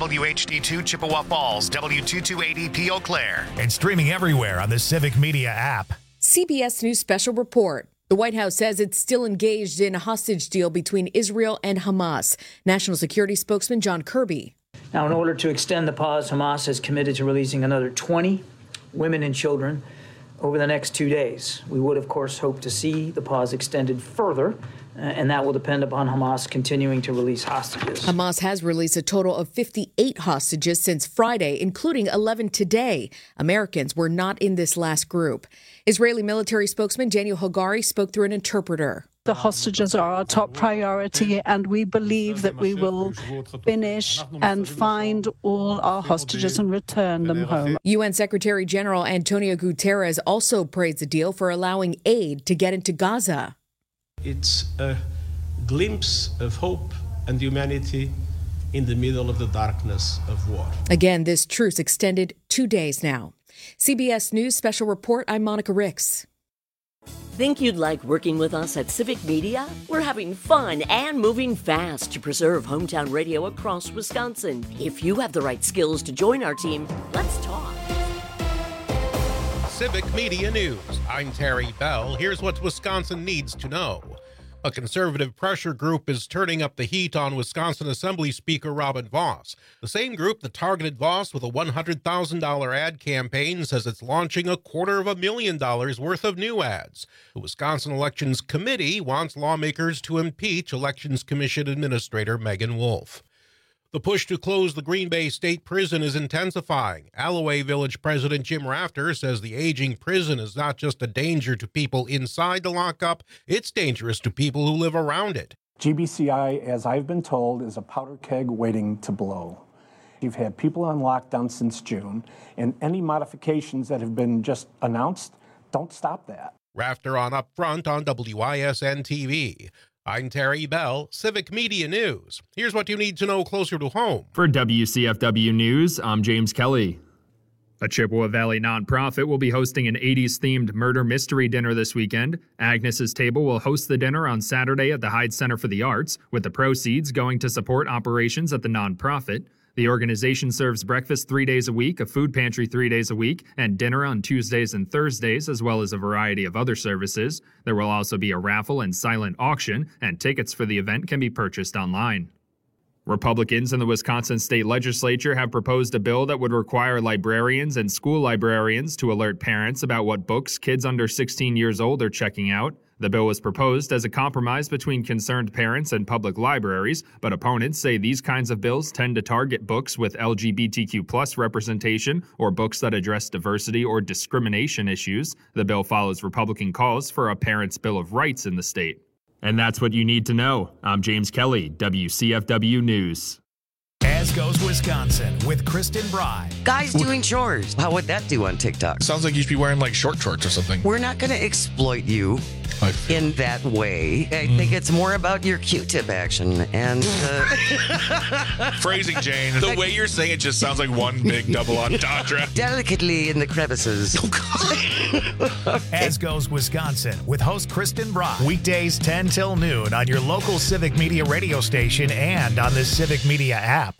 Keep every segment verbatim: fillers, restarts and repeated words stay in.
W H D two Chippewa Falls, W two two eight E P Eau Claire, and streaming everywhere on the Civic Media app. C B S News Special Report. The White House says it's still engaged in a hostage deal between Israel and Hamas. National Security spokesman John Kirby. Now, in order to extend the pause, Hamas has committed to releasing another twenty women and children over the next two days. We would, of course, hope to see the pause extended further, uh, and that will depend upon Hamas continuing to release hostages. Hamas has released a total of fifty-eight hostages since Friday, including eleven today. Americans were not in this last group. Israeli military spokesman Daniel Hagari spoke through an interpreter. The hostages are our top priority, and we believe that we will finish and find all our hostages and return them home. U N Secretary General Antonio Guterres also praised the deal for allowing aid to get into Gaza. It's a glimpse of hope and humanity in the middle of the darkness of war. Again, this truce extended two days now. C B S News Special Report, I'm Monica Ricks. Think you'd like working with us at Civic Media? We're having fun and moving fast to preserve hometown radio across Wisconsin. If you have the right skills to join our team, let's talk. Civic Media News. I'm Terry Bell. Here's what Wisconsin needs to know. A conservative pressure group is turning up the heat on Wisconsin Assembly Speaker Robin Vos. The same group that targeted Vos with a one hundred thousand dollars ad campaign says it's launching a quarter of a million dollars worth of new ads. The Wisconsin Elections Committee wants lawmakers to impeach Elections Commission Administrator Megan Wolf. The push to close the Green Bay State Prison is intensifying. Alloway Village President Jim Rafter says the aging prison is not just a danger to people inside the lockup, it's dangerous to people who live around it. G B C I, as I've been told, is a powder keg waiting to blow. You've had people on lockdown since June, and any modifications that have been just announced don't stop that. Rafter on Upfront on W I S N T V. I'm Terry Bell, Civic Media News. Here's what you need to know closer to home. For W C F W News, I'm James Kelly. A Chippewa Valley nonprofit will be hosting an eighties-themed murder mystery dinner this weekend. Agnes's Table will host the dinner on Saturday at the Hyde Center for the Arts, with the proceeds going to support operations at the nonprofit. The organization serves breakfast three days a week, a food pantry three days a week, and dinner on Tuesdays and Thursdays, as well as a variety of other services. There will also be a raffle and silent auction, and tickets for the event can be purchased online. Republicans in the Wisconsin State Legislature have proposed a bill that would require librarians and school librarians to alert parents about what books kids under sixteen years old are checking out. The bill was proposed as a compromise between concerned parents and public libraries, but opponents say these kinds of bills tend to target books with L G B T Q plus representation or books that address diversity or discrimination issues. The bill follows Republican calls for a Parents' Bill of Rights in the state. And that's what you need to know. I'm James Kelly, W C F W News. As Goes Wisconsin with Kristen Bry. Guys doing chores. How would that do on TikTok? Sounds like you should be wearing like short shorts or something. We're not going to exploit you in that way. I Mm. think it's more about your Q-tip action and uh, phrasing, Jane. The way you're saying it just sounds like one big double entendre. Delicately in the crevices. Okay. As Goes Wisconsin with host Kristen Bry. Weekdays ten till noon on your local Civic Media radio station and on the Civic Media app.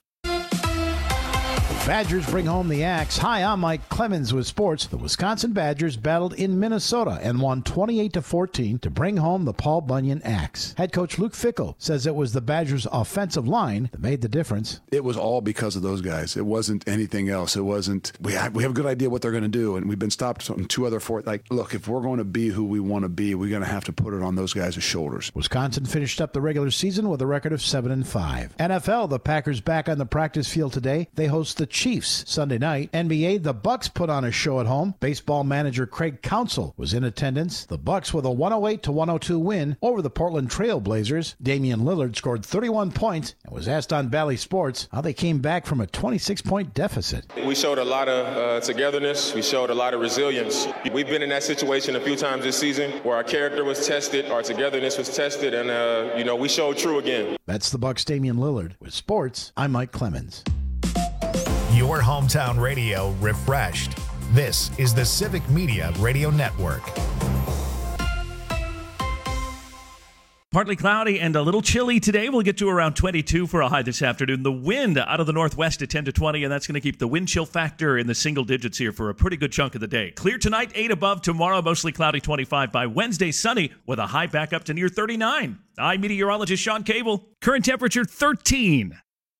Badgers bring home the axe. Hi, I'm Mike Clemens with sports. The Wisconsin Badgers battled in Minnesota and won twenty-eight to fourteen to bring home the Paul Bunyan axe. Head coach Luke Fickell says it was the Badgers' offensive line that made the difference. It was all because of those guys. It wasn't anything else. It wasn't, we have, we have a good idea what they're going to do, and we've been stopped on two other four. Like, look, if we're going to be who we want to be, we're going to have to put it on those guys' shoulders. Wisconsin finished up the regular season with a record of seven and five. N F L, the Packers back on the practice field today. They host the Chiefs Sunday night. N B A, the Bucks put on a show at home. Baseball manager Craig Counsell was in attendance. The Bucks with a one oh eight to one oh two win over the Portland Trail Blazers. Damian Lillard scored thirty-one points and was asked on Bally Sports how they came back from a twenty-six point deficit. We showed a lot of uh, togetherness. We showed a lot of resilience. We've been in that situation a few times this season where our character was tested, our togetherness was tested, and uh, you know, we showed true again. That's the Bucks' Damian Lillard. With sports, I'm Mike Clemens. Your hometown radio refreshed. This is the Civic Media Radio Network. Partly cloudy and a little chilly today. We'll get to around twenty-two for a high this afternoon. The wind out of the northwest at ten to twenty, and that's going to keep the wind chill factor in the single digits here for a pretty good chunk of the day. Clear tonight, eight above. Tomorrow, mostly cloudy, twenty-five. By Wednesday, sunny with a high back up to near thirty-nine. I'm meteorologist Sean Cable. Current temperature, thirteen.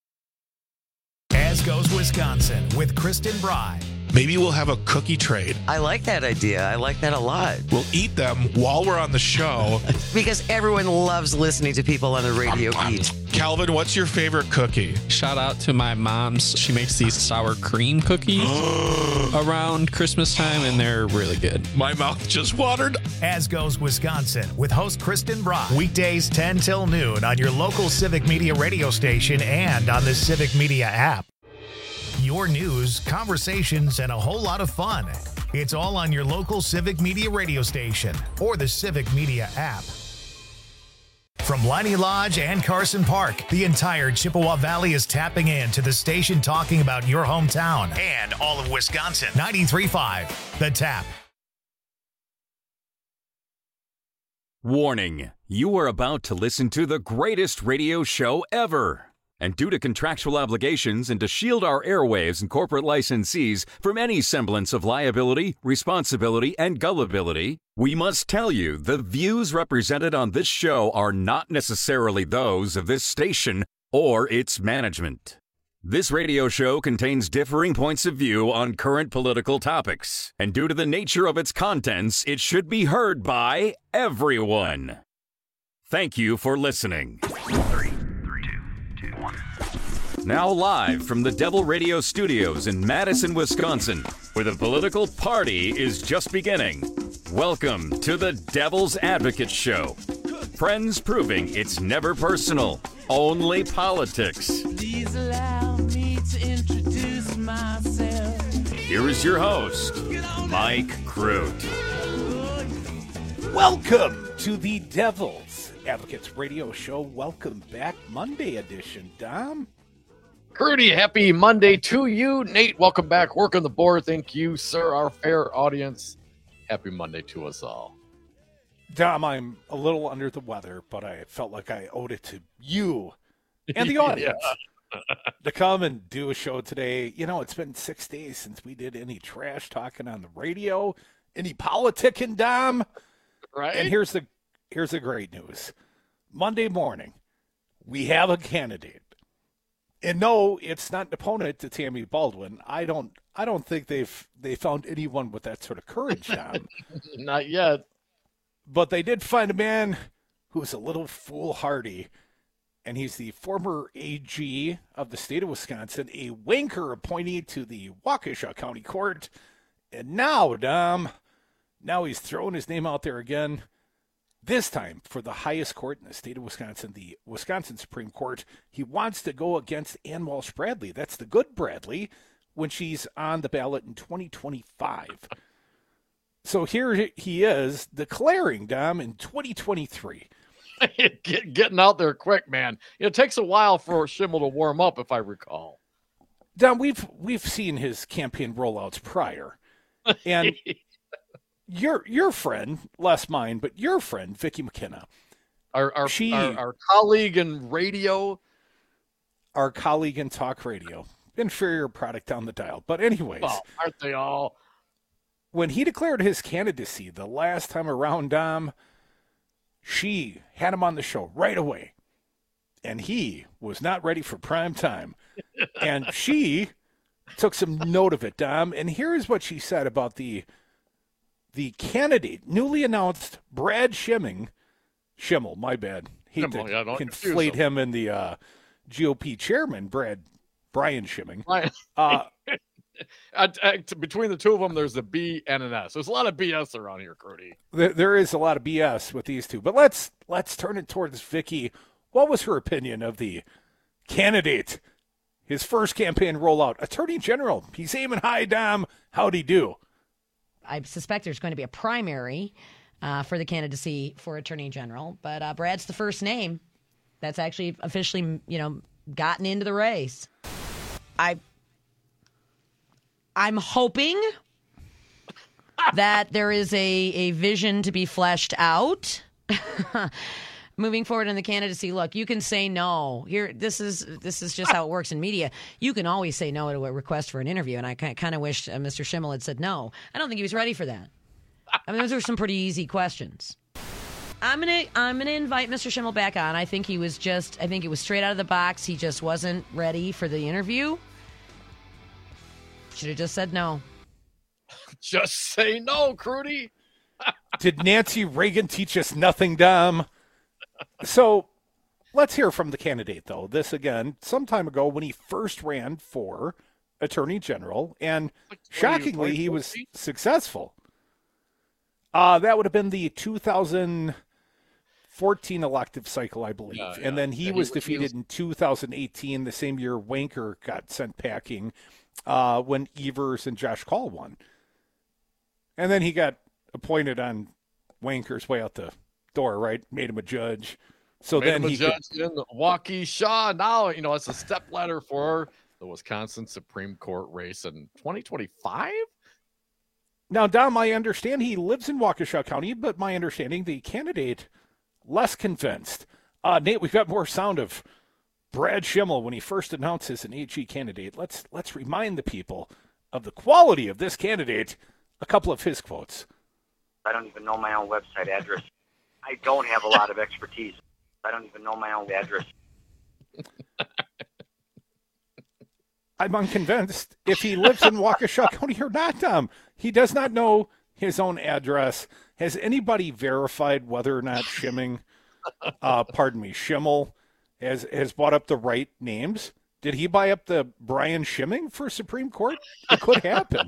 As goes Wisconsin with Kristen Bry. Maybe we'll have a cookie trade. I like that idea. I like that a lot. We'll eat them while we're on the show. Because everyone loves listening to people on the radio eat. Calvin, what's your favorite cookie? Shout out to my mom's. She makes these sour cream cookies around Christmas time, and they're really good. My mouth just watered. As goes Wisconsin with host Kristen Bry. Weekdays ten till noon on your local Civic Media radio station and on the Civic Media app. Your news, conversations, and a whole lot of fun. It's all on your local Civic Media radio station or the Civic Media app. From Liney Lodge and Carson Park, the entire Chippewa Valley is tapping into the station talking about your hometown and all of Wisconsin. ninety-three point five, The Tap. Warning, you are about to listen to the greatest radio show ever. And due to contractual obligations and to shield our airwaves and corporate licensees from any semblance of liability, responsibility, and gullibility, we must tell you the views represented on this show are not necessarily those of this station or its management. This radio show contains differing points of view on current political topics, and due to the nature of its contents, it should be heard by everyone. Thank you for listening. Now live from the Devil Radio Studios in Madison, Wisconsin, where the political party is just beginning. Welcome to the Devil's Advocate Show. Friends proving it's never personal, only politics. Please allow me to introduce myself. Here is your host, Mike Crute. Welcome to the Devil's Advocates Radio Show. Welcome back, Monday edition, Dom. Crudy, happy Monday to you. Nate, welcome back. Work on the board. Thank you, sir, our fair audience. Happy Monday to us all. Dom, I'm a little under the weather, but I felt like I owed it to you and the audience to come and do a show today. You know, it's been six days since we did any trash talking on the radio, any politicking, Dom. Right. And here's the here's the great news. Monday morning, we have a candidate. And no, it's not an opponent to Tammy Baldwin. I don't I don't think they've they found anyone with that sort of courage, Dom. Not yet. But they did find a man who's a little foolhardy, and he's the former A G of the state of Wisconsin, a wanker appointee to the Waukesha County Court. And now, Dom, now he's throwing his name out there again. This time for the highest court in the state of Wisconsin, the Wisconsin Supreme Court. He wants to go against Ann Walsh Bradley. That's the good Bradley when she's on the ballot in twenty twenty-five. So here he is declaring, Dom, in twenty twenty-three. Get, getting out there quick, man. It takes a while for Schimmel to warm up, if I recall. Dom, we've we've seen his campaign rollouts prior. And Your your friend, less mine, but your friend, Vicki McKenna. Our our, she, our our colleague in radio. Our colleague in talk radio. Inferior product down the dial. But anyways. Well, aren't they all? When he declared his candidacy the last time around, Dom, she had him on the show right away. And he was not ready for prime time. And she took some note of it, Dom. And here's what she said about the The candidate, newly announced Brad Schimming, Schimmel, my bad. He Schimmel, yeah, don't conflate him. him and the uh, G O P chairman, Brad Brian Schimming. Brian. Uh, at, at, between the two of them, there's a B and an S. There's a lot of B S around here, Crudy. There, there is a lot of B S with these two. But let's let's turn it towards Vicki. What was her opinion of the candidate? His first campaign rollout, Attorney General. He's aiming high, Dom. How'd he do? I suspect there's going to be a primary uh, for the candidacy for Attorney General, but uh, Brad's the first name that's actually officially, you know, gotten into the race. I, I'm hoping that there is a, a vision to be fleshed out. moving forward in the candidacy, look, you can say no. Here, this is this is just how it works in media. You can always say no to a request for an interview, and I kind of wish uh, Mister Schimmel had said no. I don't think he was ready for that. I mean, those are some pretty easy questions. I'm gonna I'm gonna invite Mister Schimmel back on. I think he was just I think it was straight out of the box. He just wasn't ready for the interview. Should have just said no. Just say no, Crudy. Did Nancy Reagan teach us nothing, Dom? So let's hear from the candidate, though. This, again, some time ago when he first ran for Attorney General, and shockingly, he was successful. Uh, that would have been the two thousand fourteen elective cycle, I believe. Yeah, yeah. And then he yeah, was he, defeated he was... in two thousand eighteen, the same year Wanker got sent packing, uh, when Evers and Josh Kaul won. And then he got appointed on Wanker's way out the door, right? Made him a judge. So Made then him a he judge could... in Waukesha. Now, you know, it's a step ladder for the Wisconsin Supreme Court race in twenty twenty-five. Now, Dom, I understand he lives in Waukesha County, but my understanding the candidate less convinced. Uh, Nate, we've got more sound of Brad Schimmel when he first announced as an A G candidate. Let's let's remind the people of the quality of this candidate. A couple of his quotes. I don't even know my own website address. I don't have a lot of expertise. I don't even know my own address. I'm unconvinced if he lives in Waukesha County or not, Tom. He does not know his own address. Has anybody verified whether or not Schimming, uh, pardon me, Schimmel has, has bought up the right names? Did he buy up the Brian Schimming for Supreme Court? It could happen.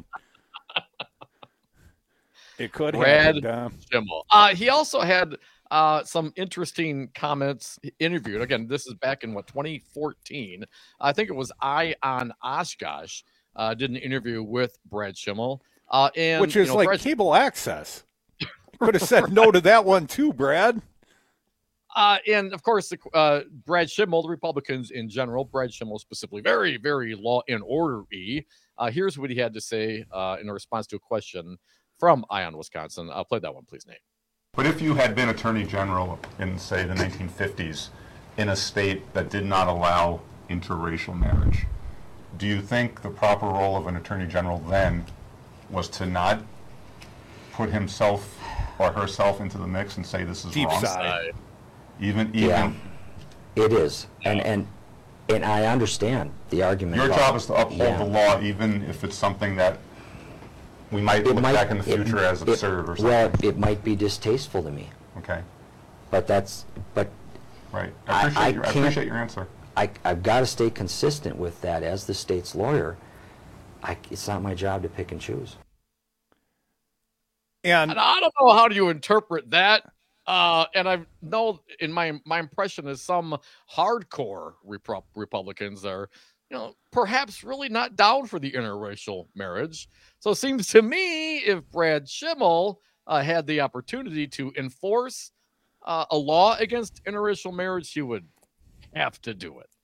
It could Brad happen. Uh, Schimmel. Uh, he also had uh, some interesting comments interviewed. Again, this is back in, what, twenty fourteen. I think it was I on Oshkosh uh, did an interview with Brad Schimmel. Uh, and, Which is you know, like Brad... cable access. Could have said no to that one too, Brad. Uh, and, of course, the, uh, Brad Schimmel, the Republicans in general, Brad Schimmel specifically, very, very law and order-y. Uh, here's what he had to say uh, in response to a question from Ion, Wisconsin. I'll play that one, please, Nate. But if you had been Attorney General in, say, the nineteen fifties in a state that did not allow interracial marriage, do you think the proper role of an Attorney General then was to not put himself or herself into the mix and say this is Deep wrong? Side. Even, even. Yeah, it is. And, and, and I understand the argument. Your about, job is to uphold yeah. the law, even if it's something that we might it look might, back in the future it, as absurd it, or something. Well, it might be distasteful to me. Okay. But that's, but. Right. I appreciate, I, I your, I appreciate your answer. I, I've got to stay consistent with that as the state's lawyer. I, it's not my job to pick and choose. And, and I don't know how do you interpret that. Uh, and I know in my my impression is some hardcore Rep- Republicans are, you know, perhaps really not down for the interracial marriage. So it seems to me if Brad Schimmel uh, had the opportunity to enforce uh, a law against interracial marriage, he would have to do it.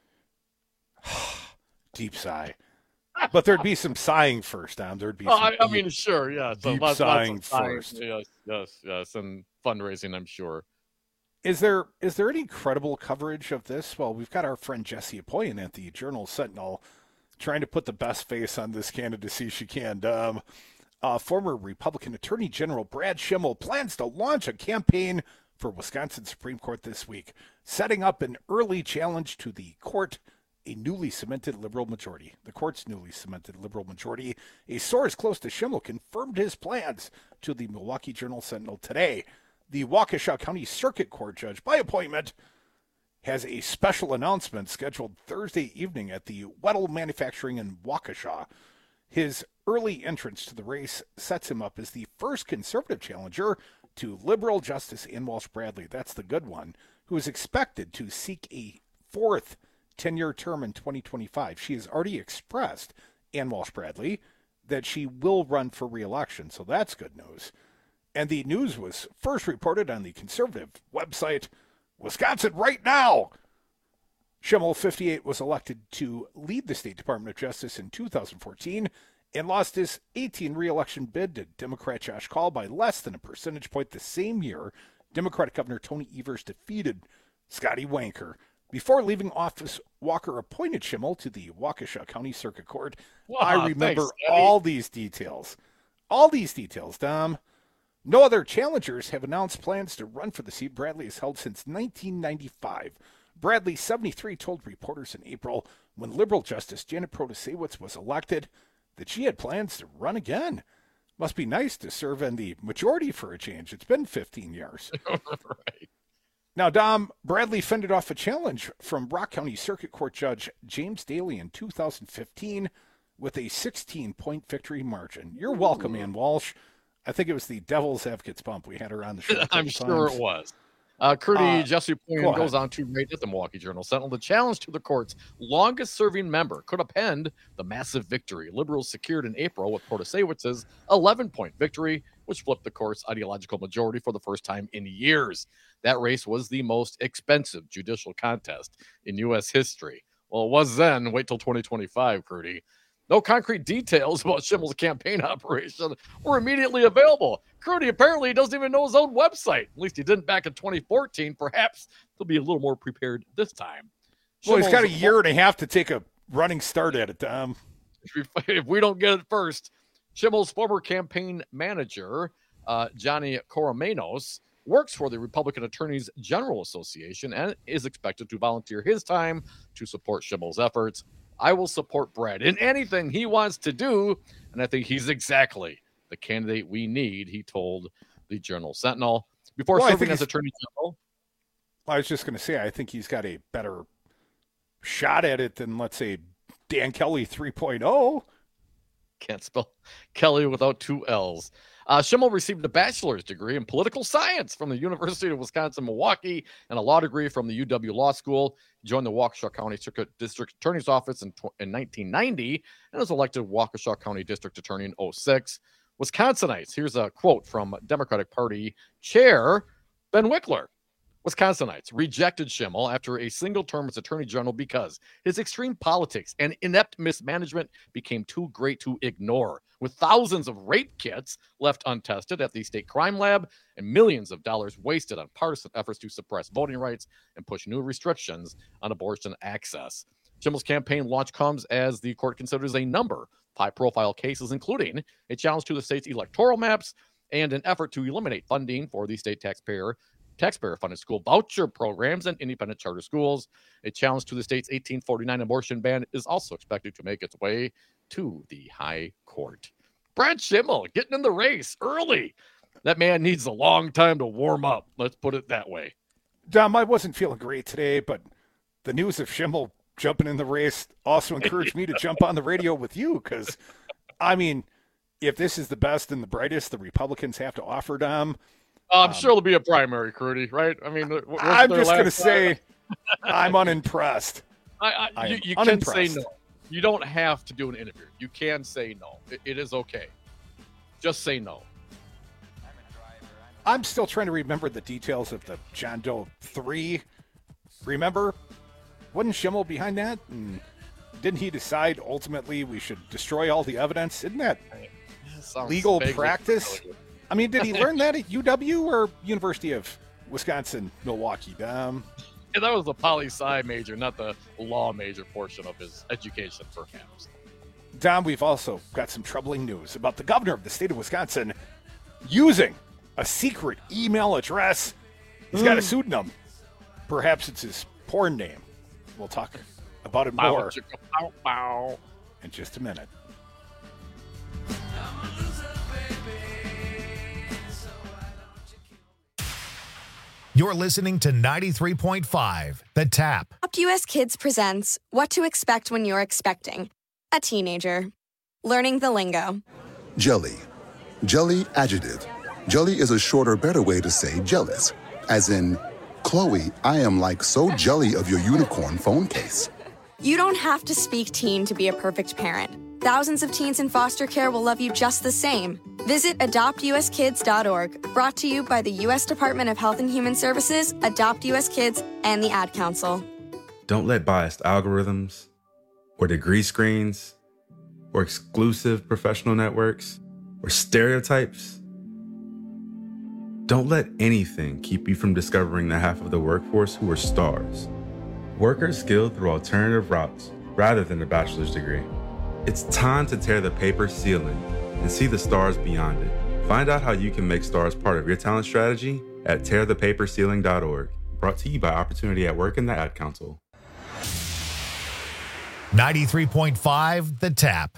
Deep sigh. But there'd be some sighing first, Tom. There'd be Oh, some I, I deep, mean, sure, yeah. So deep lots, sighing lots of sighing. first. Yes, yes, yes, and fundraising, I'm sure. Is there is there any credible coverage of this? Well, we've got our friend Jessie Apoyan at the Journal Sentinel trying to put the best face on this candidacy she can. Um, uh, former Republican Attorney General Brad Schimmel plans to launch a campaign for Wisconsin Supreme Court this week, setting up an early challenge to the court, a newly cemented liberal majority. The court's newly cemented liberal majority. A source close to Schimmel confirmed his plans to the Milwaukee Journal Sentinel today. The Waukesha County Circuit Court judge, by appointment, has a special announcement scheduled Thursday evening at the Weddle Manufacturing in Waukesha. His early entrance to the race sets him up as the first conservative challenger to liberal Justice Ann Walsh Bradley. That's the good one, who is expected to seek a fourth ten-year term in twenty twenty-five. She has already expressed, Ann Walsh Bradley, that she will run for re-election, so that's good news. And the news was first reported on the conservative website, Wisconsin Right Now. Schimmel, fifty-eight, was elected to lead the State Department of Justice in two thousand fourteen and lost his eighteen re-election bid to Democrat Josh Kaul by less than a percentage point the same year Democratic Governor Tony Evers defeated Scotty Wanker. Before leaving office, Walker appointed Schimmel to the Waukesha County Circuit Court. Wow, I remember thanks, all these details. All these details, Dom. No other challengers have announced plans to run for the seat Bradley has held since nineteen ninety-five. Bradley, seventy-three, told reporters in April when Liberal Justice Janet Protasewicz was elected that she had plans to run again. Must be nice to serve in the majority for a change. It's been fifteen years. Right. Now, Dom, Bradley fended off a challenge from Rock County Circuit Court Judge James Daly in two thousand fifteen with a sixteen-point victory margin. You're welcome, Ann Walsh. I think it was the Devil's Advocates bump. We had her on the show. I'm sure times. it was. Uh, Crudy Uh, Jesse go Poyen goes ahead. on to rate at the Milwaukee Journal Sentinel. The challenge to the court's longest-serving member could append the massive victory Liberals secured in April with Protasewicz's eleven-point victory, which flipped the court's ideological majority for the first time in years. That race was the most expensive judicial contest in U S history. Well, it was then. Wait till twenty twenty-five, Crudy. No concrete details about Schimmel's campaign operation were immediately available. Crudy apparently doesn't even know his own website. At least he didn't back in twenty fourteen. Perhaps he'll be a little more prepared this time. Well, he's got a Schimmel's- year and a half to take a running start at it, Dom. if we don't get it first, Schimmel's former campaign manager, uh, Johnny Coromenos, works for the Republican Attorneys General Association and is expected to volunteer his time to support Schimmel's efforts. I will support Brad in anything he wants to do, and I think he's exactly the candidate we need, he told the Journal Sentinel. Before Well, I serving think as he's- Attorney General, I was just going to say, I think he's got a better shot at it than, let's say, Dan Kelly three point oh. can't spell Kelly without two L's. Uh, Schimmel received a bachelor's degree in political science from the University of Wisconsin-Milwaukee and a law degree from the U W Law School. He joined the Waukesha County Circuit District Attorney's Office in, tw- in nineteen ninety and was elected Waukesha County District Attorney in oh six. Wisconsinites, here's a quote from Democratic Party Chair Ben Wickler. Wisconsinites rejected Schimmel after a single term as Attorney General because his extreme politics and inept mismanagement became too great to ignore, with thousands of rape kits left untested at the state crime lab and millions of dollars wasted on partisan efforts to suppress voting rights and push new restrictions on abortion access. Schimmel's campaign launch comes as the court considers a number of high-profile cases, including a challenge to the state's electoral maps and an effort to eliminate funding for the state taxpayer taxpayer-funded school voucher programs and independent charter schools. A challenge to the state's eighteen forty-nine abortion ban is also expected to make its way to the high court. Brad Schimmel getting in the race early. That man needs a long time to warm up. Let's put it that way. Dom, I wasn't feeling great today, but the news of Schimmel jumping in the race also encouraged me to jump on the radio with you because, I mean, if this is the best and the brightest the Republicans have to offer, Dom, Uh, I'm Um, sure it'll be a primary, Crudy, right? I mean, w- wasn't I'm there just going to last say time? I'm unimpressed. I, I, I you, am you can say unimpressed. no. You don't have to do an interview. You can say no. It, it is okay. Just say no. I'm still trying to remember the details of the John Doe three. Remember? Wasn't Schimmel behind that? And didn't he decide ultimately we should destroy all the evidence? Isn't that Sounds legal vaguely practice? familiar. I mean, did he learn that at U W or University of Wisconsin, Milwaukee? Um, Yeah, that was the poli-sci major, not the law major portion of his education, perhaps. Dom, we've also got some troubling news about the governor of the state of Wisconsin using a secret email address. He's got a pseudonym. Perhaps it's his porn name. We'll talk about it Bow, more chicka, bow, bow. in just a minute. You're listening to ninety-three point five The Tap. Adopt U S Kids presents What to Expect When You're Expecting a Teenager. Learning the lingo. Jelly. Jelly adjective. Jelly is a shorter, better way to say jealous. As in, Chloe, I am like so jelly of your unicorn phone case. You don't have to speak teen to be a perfect parent. Thousands of teens in foster care will love you just the same. Visit adopt u s kids dot org, brought to you by the U S Department of Health and Human Services, Adopt U S Kids, and the Ad Council. Don't let biased algorithms or degree screens or exclusive professional networks or stereotypes Don't let anything keep you from discovering the half of the workforce who are stars. Workers skilled through alternative routes rather than a bachelor's degree. It's time to tear the paper ceiling and see the stars beyond it. Find out how you can make stars part of your talent strategy at tear the paper ceiling dot org. Brought to you by Opportunity at Work and the Ad Council. ninety-three point five The Tap.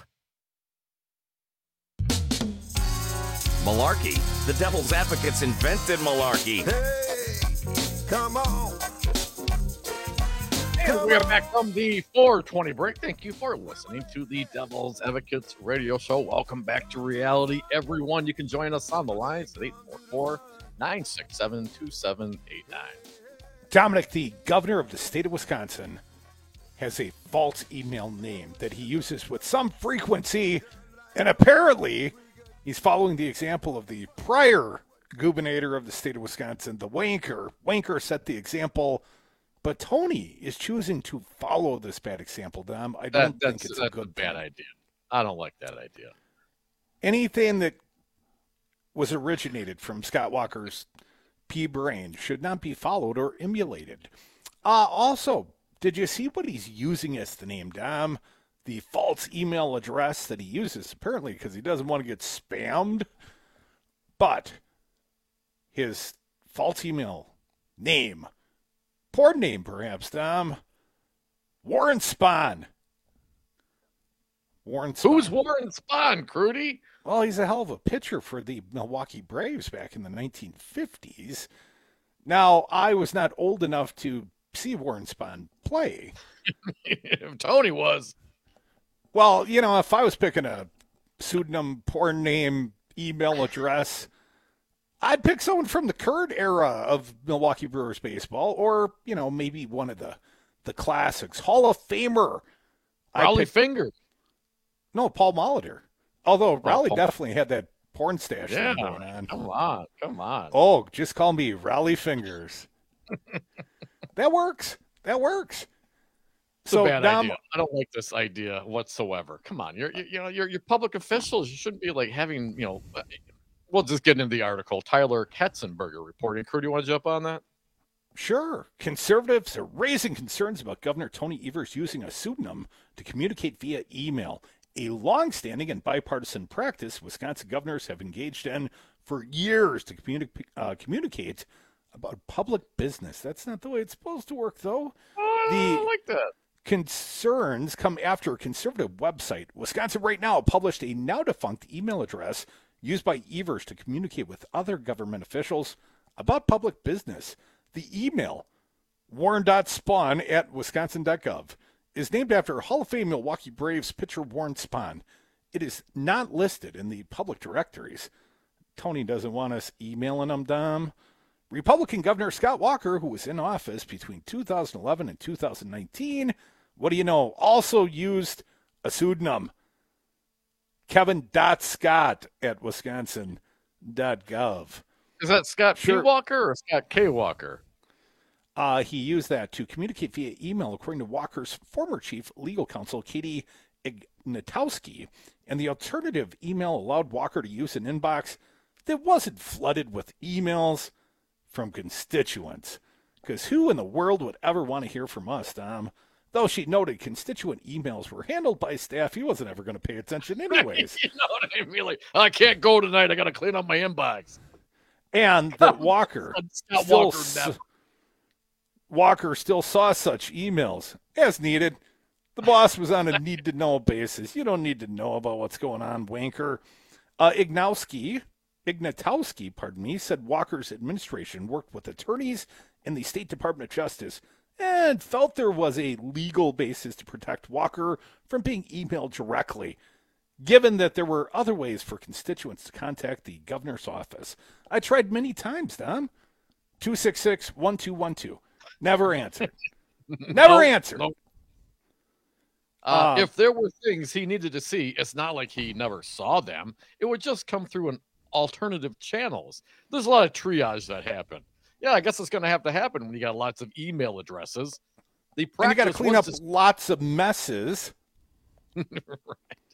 Malarkey. The Devil's Advocates invented malarkey. Hey, come on. And we are back from the four twenty break. Thank you for listening to the Devil's Advocates radio show. Welcome back to reality, everyone. You can join us on the lines at eight four four, nine six seven, two seven eight nine. Dominic, the governor of the state of Wisconsin, has a false email name that he uses with some frequency, and apparently he's following the example of the prior gubernator of the state of Wisconsin, the Wanker. Wanker set the example, but Tony is choosing to follow this bad example, Dom. I don't that, think it's that's a good a bad thing. idea. I don't like that idea. Anything that was originated from Scott Walker's pea brain should not be followed or emulated. Uh, also, did you see what he's using as the name, Dom? The false email address that he uses, apparently because he doesn't want to get spammed. But his false email name, porn name perhaps, Dom, Warren Spahn. Warren Spahn. Who's Warren Spahn, Crudy? Well, he's a hell of a pitcher for the Milwaukee Braves back in the nineteen fifties. Now, I was not old enough to see Warren Spahn play. Tony was. Well, you know, if I was picking a pseudonym, porn name, email address, I'd pick someone from the current era of Milwaukee Brewers baseball, or, you know, maybe one of the, the classics. Hall of Famer. Rowley Finger. No, Paul Molitor. Although Rowley Paul. definitely had that porn stash Yeah, thing going on. come on, come on. Oh, just call me Rowley Fingers. That works. That works. It's so a bad Dom, idea. I don't like this idea whatsoever. Come on, you're you, you know you're you're public officials. You shouldn't be like having you know. We'll just get into the article. Tyler Katzenberger reporting. Crew, do you want to jump on that? Sure. Conservatives are raising concerns about Governor Tony Evers using a pseudonym to communicate via email, a long-standing and bipartisan practice Wisconsin governors have engaged in for years to communi- uh, communicate about public business. That's not the way it's supposed to work, though. Oh, the I like that. Concerns come after a conservative website, Wisconsin Right Now, published a now-defunct email address used by Evers to communicate with other government officials about public business. The email, warren.spawn at wisconsin dot gov, is named after Hall of Fame Milwaukee Braves pitcher Warren Spahn. It is not listed in the public directories. Tony doesn't want us emailing him, Dom. Republican Governor Scott Walker, who was in office between two thousand eleven and two thousand nineteen, what do you know, also used a pseudonym, Kevin.Scott at wisconsin dot gov. Is that Scott Sure. P. Walker or Scott K. Walker? Uh, he used that to communicate via email, according to Walker's former chief legal counsel, Katie Ignatowski. And the alternative email allowed Walker to use an inbox that wasn't flooded with emails from constituents. Because who in the world would ever want to hear from us, Tom? Though she noted constituent emails were handled by staff, he wasn't ever going to pay attention anyways. You know what I mean? Like, I can't go tonight. I got to clean up my inbox. And that Walker Scott still Walker s- never. Walker still saw such emails as needed. The boss was on a need-to-know basis. You don't need to know about what's going on, wanker. Uh, Ignowski, Ignatowski, pardon me, said Walker's administration worked with attorneys in the State Department of Justice and felt there was a legal basis to protect Walker from being emailed directly, given that there were other ways for constituents to contact the governor's office. I tried many times, Tom. two six six, one two one two. Never answered. Never Nope, answered. nope. Uh, Uh, if there were things he needed to see, it's not like he never saw them. It would just come through an alternative channels. There's a lot of triage that happen. Yeah, I guess it's going to have to happen when you got lots of email addresses. The And you got to practice clean was up to- lots of messes. right.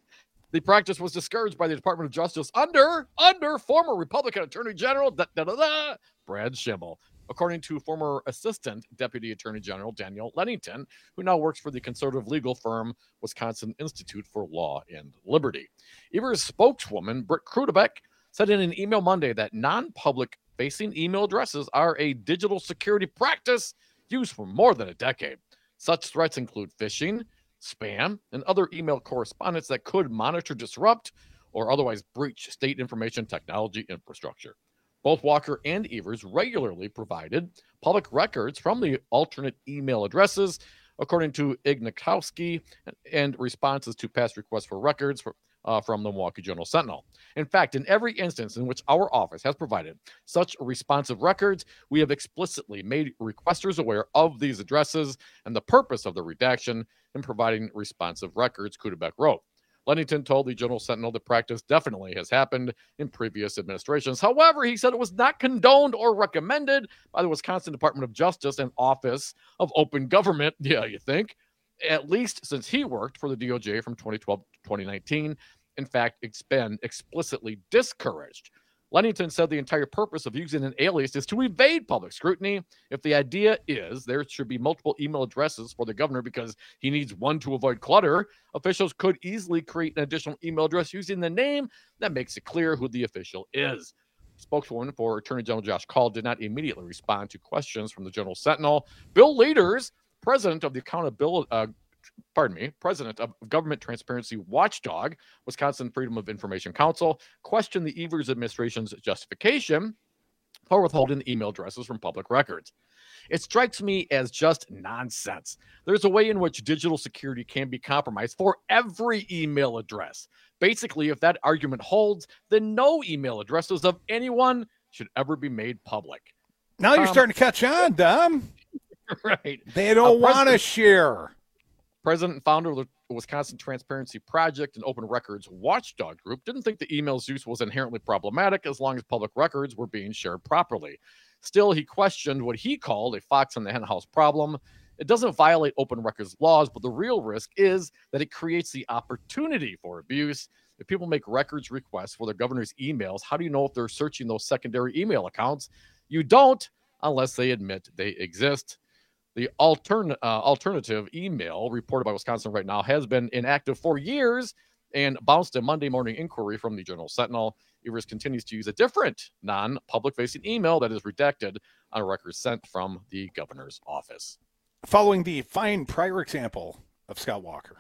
The practice was discouraged by the Department of Justice under under former Republican Attorney General da, da, da, da, Brad Schimel. According to former Assistant Deputy Attorney General Daniel Lennington, who now works for the conservative legal firm Wisconsin Institute for Law and Liberty. Evers' spokeswoman, Britt Krudebeck, said in an email Monday that non-public facing email addresses are a digital security practice used for more than a decade. Such threats include phishing, spam, and other email correspondence that could monitor, disrupt, or otherwise breach state information technology infrastructure. Both Walker and Evers regularly provided public records from the alternate email addresses, according to Ignikowski, and responses to past requests for records for, uh, from the Milwaukee Journal Sentinel. In fact, in every instance in which our office has provided such responsive records, we have explicitly made requesters aware of these addresses and the purpose of the redaction in providing responsive records, Krudebeck wrote. Lennington told the Journal Sentinel the practice definitely has happened in previous administrations. However, he said it was not condoned or recommended by the Wisconsin Department of Justice and Office of Open Government, yeah, you think, at least since he worked for the D O J from twenty twelve to twenty nineteen. In fact, it's been explicitly discouraged. Lennington said the entire purpose of using an alias is to evade public scrutiny. If the idea is there should be multiple email addresses for the governor because he needs one to avoid clutter, officials could easily create an additional email address using the name that makes it clear who the official is. Spokeswoman for Attorney General Josh Call did not immediately respond to questions from the Journal Sentinel. Bill Leaders, president of the Accountability, uh, pardon me, president of Government Transparency Watchdog, Wisconsin Freedom of Information Council, questioned the Evers administration's justification for withholding email addresses from public records. It strikes me as just nonsense. There's a way in which digital security can be compromised for every email address. Basically, if that argument holds, then no email addresses of anyone should ever be made public. Now you're um, starting to catch on, Dom. Right. They don't Uh, want to share. President and founder of the Wisconsin Transparency Project and Open Records Watchdog Group didn't think the email's use was inherently problematic as long as public records were being shared properly. Still, he questioned what he called a fox in the henhouse problem. It doesn't violate open records laws, but the real risk is that it creates the opportunity for abuse. If people make records requests for their governor's emails, how do you know if they're searching those secondary email accounts? You don't unless they admit they exist. The altern- uh, alternative email reported by Wisconsin Right Now has been inactive for years and bounced a Monday morning inquiry from the Journal Sentinel. Evers continues to use a different non-public facing email that is redacted on a record sent from the governor's office. Following the fine prior example of Scott Walker.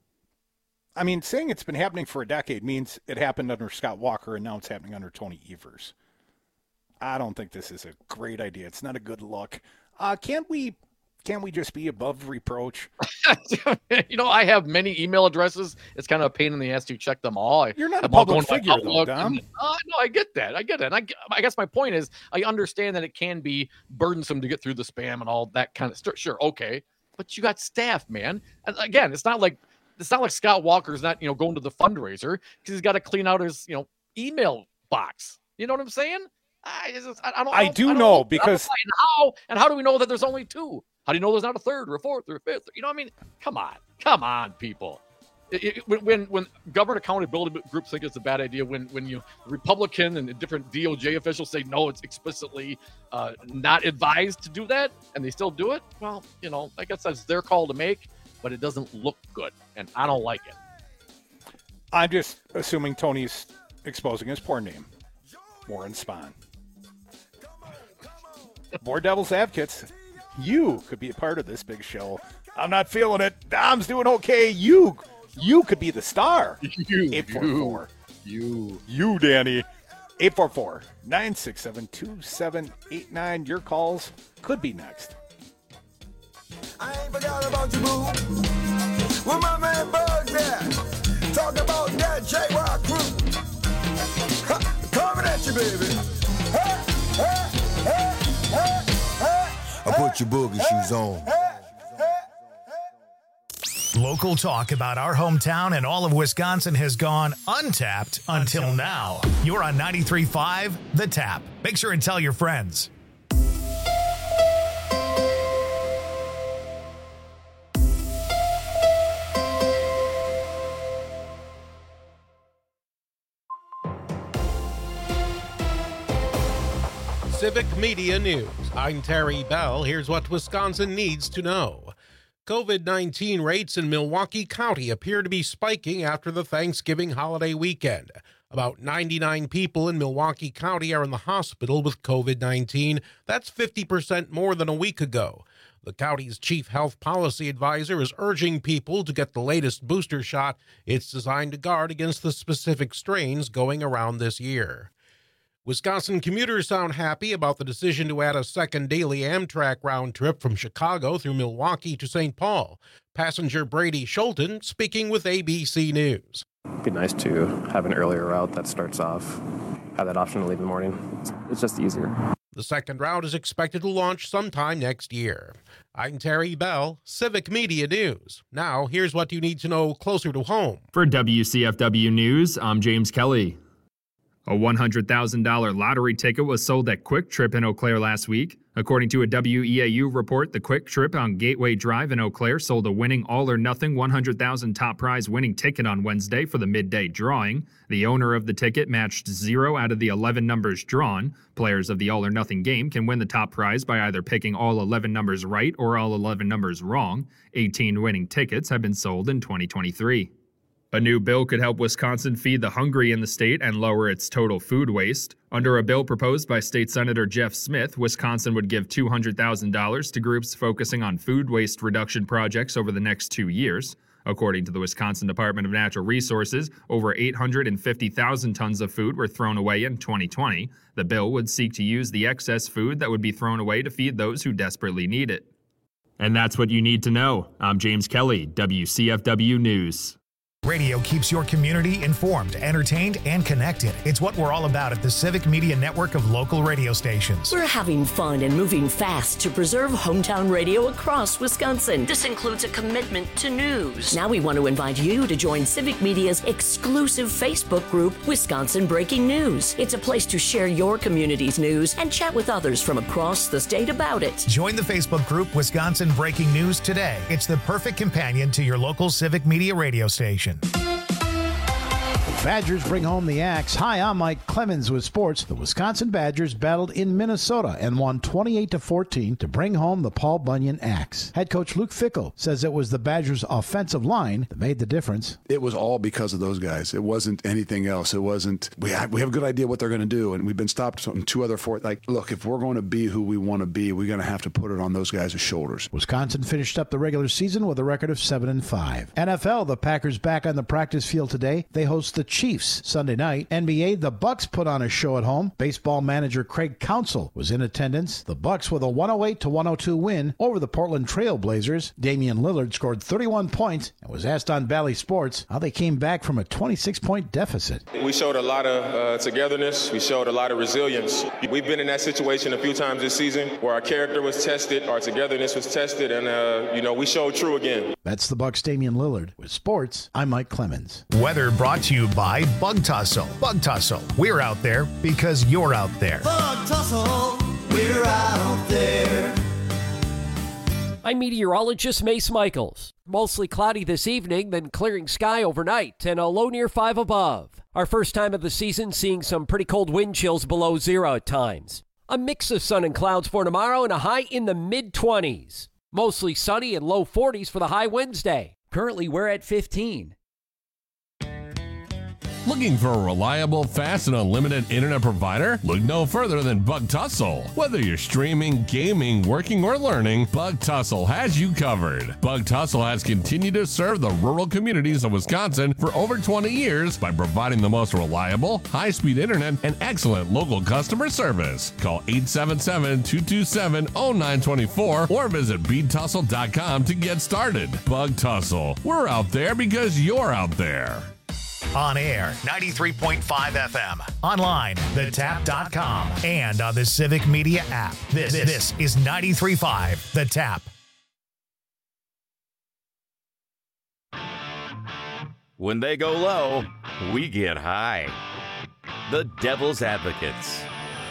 I mean, saying it's been happening for a decade means it happened under Scott Walker and now it's happening under Tony Evers. I don't think this is a great idea. It's not a good look. Uh, can't we... Can't we just be above reproach? You know, I have many email addresses. It's kind of a pain in the ass to check them all. I, You're not I'm a public figure, though, Dom. And, uh, no, I get that. I get it. And I, I guess my point is I understand that it can be burdensome to get through the spam and all that kind of stuff. Sure, okay. But you got staff, man. And again, it's not like it's not like Scott Walker's not, you know, going to the fundraiser because he's got to clean out his, you know, email box. You know what I'm saying? I, just, I, I don't. I, I don't, do I don't know know because and how and how do we know that there's only two? How do you know there's not a third or a fourth or a fifth? You know what I mean? Come on. Come on, people. It, it, when when government accountability groups think it's a bad idea, when when you Republican and different D O J officials say no, it's explicitly uh, not advised to do that, and they still do it, well, you know, I guess that's their call to make, but it doesn't look good, and I don't like it. I'm just assuming Tony's exposing his porn name. Warren Spahn. More Devil's Advocates. You could be a part of this big show. I'm not feeling it. Dom's doing okay. You you could be the star. You, eight four four. You. You, Danny. eight four four, nine six seven, two seven eight nine. Your calls could be next. I ain't forgot about you, boo. Where my man Bug's at? Talk about that J-Rock crew. Ha, coming at you, baby. Hey, hey, hey, hey, hey. I put your boogie shoes on. Local talk about our hometown and all of Wisconsin has gone untapped until now. You're on ninety-three point five The Tap. Make sure and tell your friends. Civic Media News. I'm Terry Bell. Here's what Wisconsin needs to know. COVID nineteen rates in Milwaukee County appear to be spiking after the Thanksgiving holiday weekend. About ninety-nine people in Milwaukee County are in the hospital with COVID nineteen. That's fifty percent more than a week ago. The county's chief health policy advisor is urging people to get the latest booster shot. It's designed to guard against the specific strains going around this year. Wisconsin commuters sound happy about the decision to add a second daily Amtrak round trip from Chicago through Milwaukee to Saint Paul. Passenger Brady Schulten speaking with A B C News. It'd be nice to have an earlier route that starts off, have that option to leave in the morning. It's, it's just easier. The second route is expected to launch sometime next year. I'm Terry Bell, Civic Media News. Now, here's what you need to know closer to home. For W C F W News, I'm James Kelly. A one hundred thousand dollars lottery ticket was sold at Quick Trip in Eau Claire last week. According to a W E A U report, the Quick Trip on Gateway Drive in Eau Claire sold a winning all-or-nothing one hundred thousand dollars top prize winning ticket on Wednesday for the midday drawing. The owner of the ticket matched zero out of the eleven numbers drawn. Players of the all-or-nothing game can win the top prize by either picking all eleven numbers right or all eleven numbers wrong. eighteen winning tickets have been sold in twenty twenty-three. A new bill could help Wisconsin feed the hungry in the state and lower its total food waste. Under a bill proposed by State Senator Jeff Smith, Wisconsin would give two hundred thousand dollars to groups focusing on food waste reduction projects over the next two years. According to the Wisconsin Department of Natural Resources, over eight hundred fifty thousand tons of food were thrown away in twenty twenty. The bill would seek to use the excess food that would be thrown away to feed those who desperately need it. And that's what you need to know. I'm James Kelly, W C F W News. Radio keeps your community informed, entertained, and connected. It's what we're all about at the Civic Media Network of local radio stations. We're having fun and moving fast to preserve hometown radio across Wisconsin. This includes a commitment to news. Now we want to invite you to join Civic Media's exclusive Facebook group, Wisconsin Breaking News. It's a place to share your community's news and chat with others from across the state about it. Join the Facebook group Wisconsin Breaking News today. It's the perfect companion to your local Civic Media radio station. Badgers bring home the axe. Hi, I'm Mike Clemens with sports. The Wisconsin Badgers battled in Minnesota and won twenty-eight to fourteen to bring home the Paul Bunyan axe. Head coach Luke Fickell says it was the Badgers' offensive line that made the difference. It was all because of those guys. It wasn't anything else. It wasn't, we have, we have a good idea what they're going to do, and we've been stopped on two other four. Like, look, if we're going to be who we want to be, we're going to have to put it on those guys' shoulders. Wisconsin finished up the regular season with a record of seven and five. N F L, the Packers back on the practice field today. They host the Chiefs Sunday night. N B A, the Bucks put on a show at home. Baseball manager Craig Counsell was in attendance. The Bucks with a one oh eight to one oh two win over the Portland Trail Blazers. Damian Lillard scored thirty-one points and was asked on Bally Sports how they came back from a twenty-six point deficit. We showed a lot of uh, togetherness. We showed a lot of resilience. We've been in that situation a few times this season where our character was tested, our togetherness was tested, and uh, you know, we showed true again. That's the Bucks' Damian Lillard. With sports, I'm Mike Clemens. Weather brought to you by Bug Tussle. Bug Tussle. We're out there because you're out there. Bug Tussle. We're out there. I'm meteorologist Mace Michaels. Mostly cloudy this evening, then clearing sky overnight and a low near five above. Our first time of the season seeing some pretty cold wind chills below zero at times. A mix of sun and clouds for tomorrow and a high in the mid twenties. Mostly sunny and low forties for the high Wednesday. Currently, we're at fifteen. Looking for a reliable, fast, and unlimited internet provider? Look no further than Bug Tussle. Whether you're streaming, gaming, working, or learning, Bug Tussle has you covered. Bug Tussle has continued to serve the rural communities of Wisconsin for over twenty years by providing the most reliable, high-speed internet and excellent local customer service. Call eight seven seven, two two seven, zero nine two four or visit bead tussle dot com to get started. Bug Tussle. We're out there because you're out there. On air, ninety-three point five F M. Online, the tap dot com. And on the Civic Media app. This, this is ninety-three point five The Tap. When they go low, we get high. The Devil's Advocates.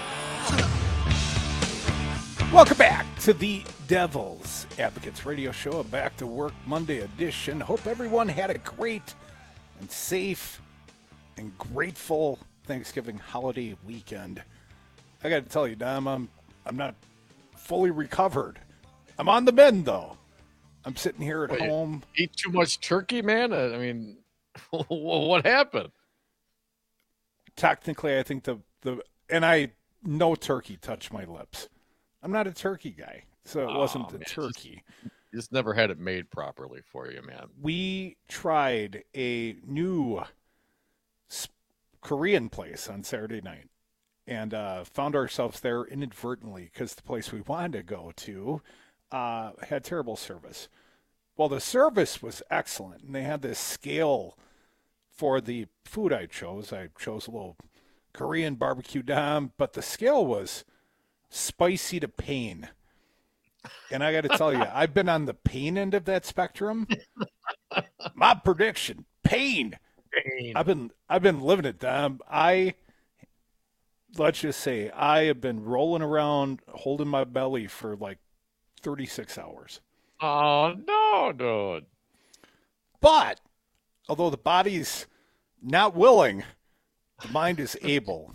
Welcome back to the Devil's Advocates radio show, a Back to Work Monday edition. Hope everyone had a great and safe and grateful Thanksgiving holiday weekend. I got to tell you, Dom, I'm I'm not fully recovered. I'm on the mend, though. I'm sitting here at Wait, home. Eat too much turkey, man? I mean, what happened? Technically, I think the, the and I no turkey touched my lips. I'm not a turkey guy, so it Oh, wasn't a man. turkey. You just never had it made properly for you, man. We tried a new s- Korean place on Saturday night and uh, found ourselves there inadvertently because the place we wanted to go to uh, had terrible service. Well, the service was excellent, and they had this scale for the food I chose. I chose a little Korean barbecue Dom, but the scale was spicy to pain. And I got to tell you, I've been on the pain end of that spectrum. My prediction, pain. Pain. I've been I've been living it, Dom. I let's just say I have been rolling around holding my belly for like thirty-six hours. Oh, no, dude. But although the body's not willing, the mind is able.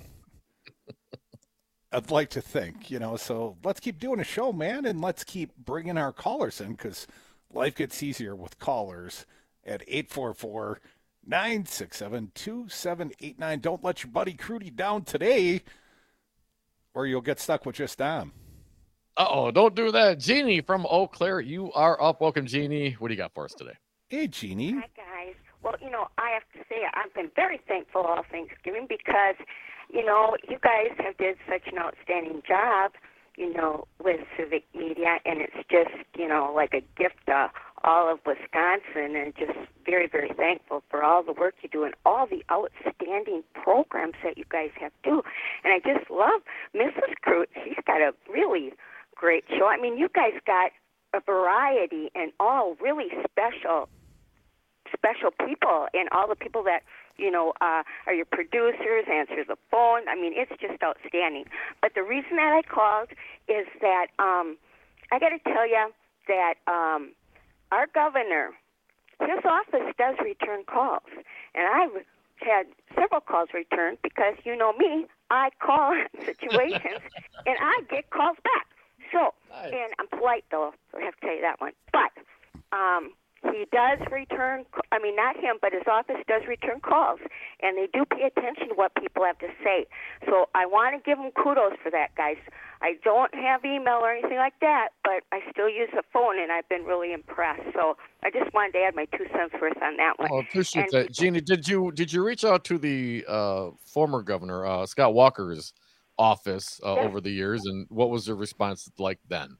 I'd like to think, you know, so let's keep doing a show, man, and let's keep bringing our callers in because life gets easier with callers at eight four four, nine six seven, two seven eight nine. Don't let your buddy Crudy down today or you'll get stuck with just Dom. Uh-oh, don't do that. Jeannie from Eau Claire, you are up. Welcome, Jeannie. What do you got for us today? Hey, Jeannie. Hi, guys. Well, you know, I have to say I've been very thankful all Thanksgiving because, you know, you guys have did such an outstanding job, you know, with civic media, and it's just, you know, like a gift to all of Wisconsin, and just very, very thankful for all the work you do and all the outstanding programs that you guys have too. And I just love Missus Crute. She's got a really great show. I mean, you guys got a variety and all really special special people, and all the people that, you know, uh, are your producers, answer the phone. I mean, it's just outstanding. But the reason that I called is that um, I got to tell you that um, our governor, his office does return calls. And I've had several calls returned because, you know me, I call situations and I get calls back. So, Nice. and I'm polite, though, so I have to tell you that one. But um, he does return, I mean, not him, but his office does return calls, and they do pay attention to what people have to say. So I want to give them kudos for that, guys. I don't have email or anything like that, but I still use the phone, and I've been really impressed. So I just wanted to add my two cents worth on that one. Oh, I appreciate And- that. Jeannie, did you did you reach out to the uh, former governor, uh, Scott Walker's office uh, Yes. over the years, and what was the response like then?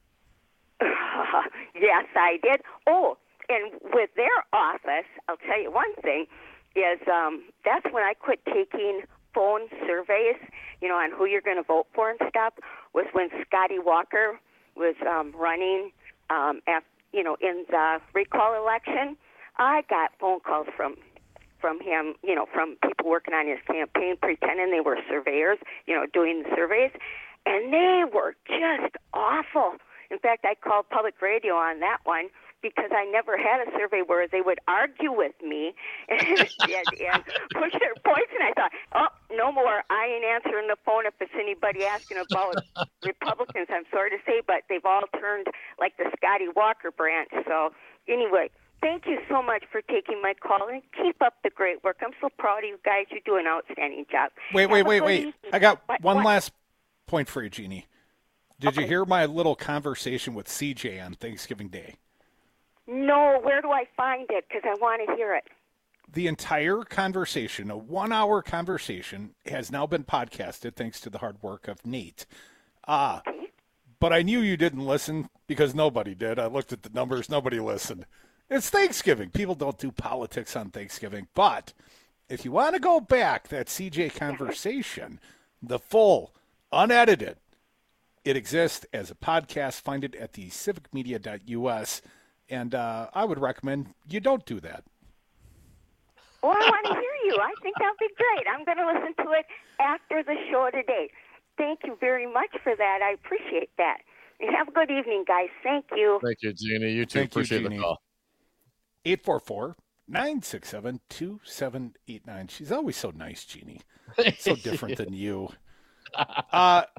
Yes, I did. Oh, and with their office, I'll tell you one thing, is um, that's when I quit taking phone surveys, you know, on who you're going to vote for and stuff, was when Scotty Walker was um, running, um, af you know, in the recall election. I got phone calls from from him, you know, from people working on his campaign, pretending they were surveyors, you know, doing the surveys, and they were just awful. In fact, I called public radio on that one because I never had a survey where they would argue with me and, and, and push their points, and I thought, oh, no more. I ain't answering the phone if it's anybody asking about Republicans, I'm sorry to say, but they've all turned like the Scotty Walker branch. So anyway, thank you so much for taking my call, and keep up the great work. I'm so proud of you guys. You do an outstanding job. Wait, wait, Have a wait, good wait. evening. I got What- one what? last point for you, Jeannie. Did you hear my little conversation with C J on Thanksgiving Day? No, where do I find it? Because I want to hear it. The entire conversation, a one-hour conversation, has now been podcasted thanks to the hard work of Nate. Ah, but I knew you didn't listen because nobody did. I looked at the numbers. Nobody listened. It's Thanksgiving. People don't do politics on Thanksgiving. But if you want to go back, that C J conversation, the full, unedited, it exists as a podcast. Find it at the civic media dot U S. And uh, I would recommend you don't do that. Well, I want to hear you. I think that would be great. I'm going to listen to it after the show today. Thank you very much for that. I appreciate that. And have a good evening, guys. Thank you. Thank you, Jeannie. You too. Thank you, Appreciate Jeannie. the call. eight four four, nine six seven, two seven eight nine. She's always so nice, Jeannie. So different than you. Uh,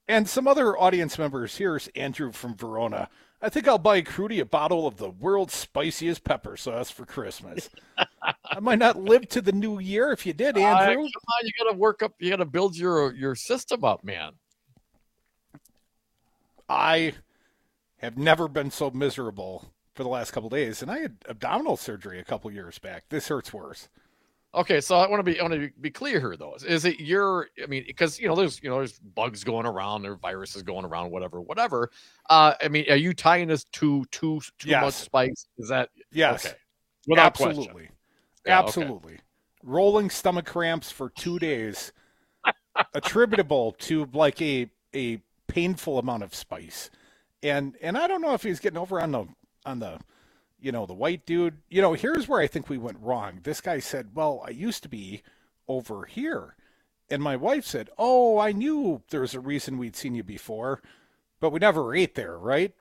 And some other audience members. Here's Andrew from Verona. I think I'll buy Crudy a bottle of the world's spiciest pepper sauce for Christmas. I might not live to the new year if you did, Andrew. Uh, come on, you got to work up. You got to build your your system up, man. I have never been so miserable for the last couple of days, and I had abdominal surgery a couple years back. This hurts worse. Okay, so I want to be I want to be clear here, though. Is it your? I mean, because you know, there's you know, there's bugs going around, there are viruses going around, whatever, whatever. Uh, I mean, are you tying this to too too Yes. much spice? Is that Yes, Okay. Without absolutely, question. Yeah, okay. absolutely. Rolling stomach cramps for two days, attributable to like a a painful amount of spice, and and I don't know if he's getting over on the on the. You know, the white dude, you know, here's where I think we went wrong. This guy said, well, I used to be over here. And my wife said, oh, I knew there was a reason we'd seen you before, but we never ate there, right?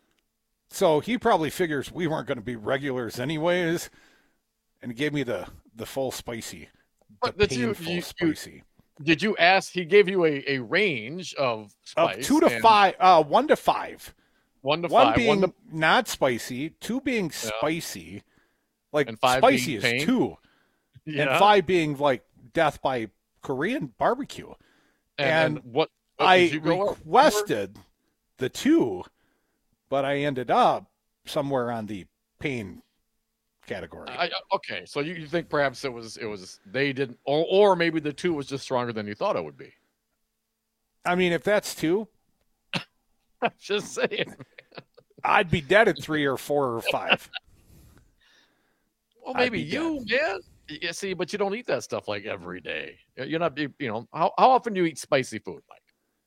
So he probably figures we weren't going to be regulars anyways. And he gave me the, the full spicy, the But did you- painful you- you- spicy. Did you ask? He gave you a, a range of spice. Of two to and- five, uh, one to five. One to One five. being One to not spicy, two being Yeah. spicy. Like And five spicy being is pain? two. And Yeah. five being like death by Korean barbecue. And, And, and what, what I did you go over? requested the two, but I ended up somewhere on the pain category. I, okay, so you, you think perhaps it was it was they didn't, or or maybe the two was just stronger than you thought it would be. I mean, if that's two, I'm just saying. I'd be dead at three or four or five. Well, I'd maybe be you, man. You see, but you don't eat that stuff like every day. You're not, you know, how, how often do you eat spicy food? Like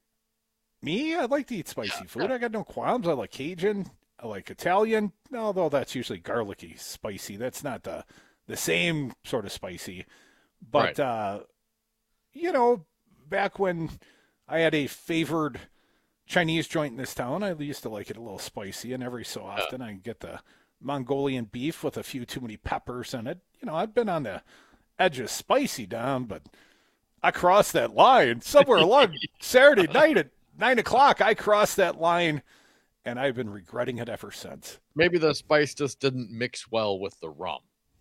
Me, I like to eat spicy food. I got no qualms. I like Cajun. I like Italian, although that's usually garlicky spicy. That's not the the same sort of spicy. But, Right. uh, you know, back when I had a favored Chinese joint in this town, I used to like it a little spicy, and every so often I get the Mongolian beef with a few too many peppers in it. You know, I've been on the edge of spicy, Dom, but I crossed that line somewhere along Saturday night at nine o'clock. I crossed that line, and I've been regretting it ever since. maybe the spice just didn't mix well with the rum.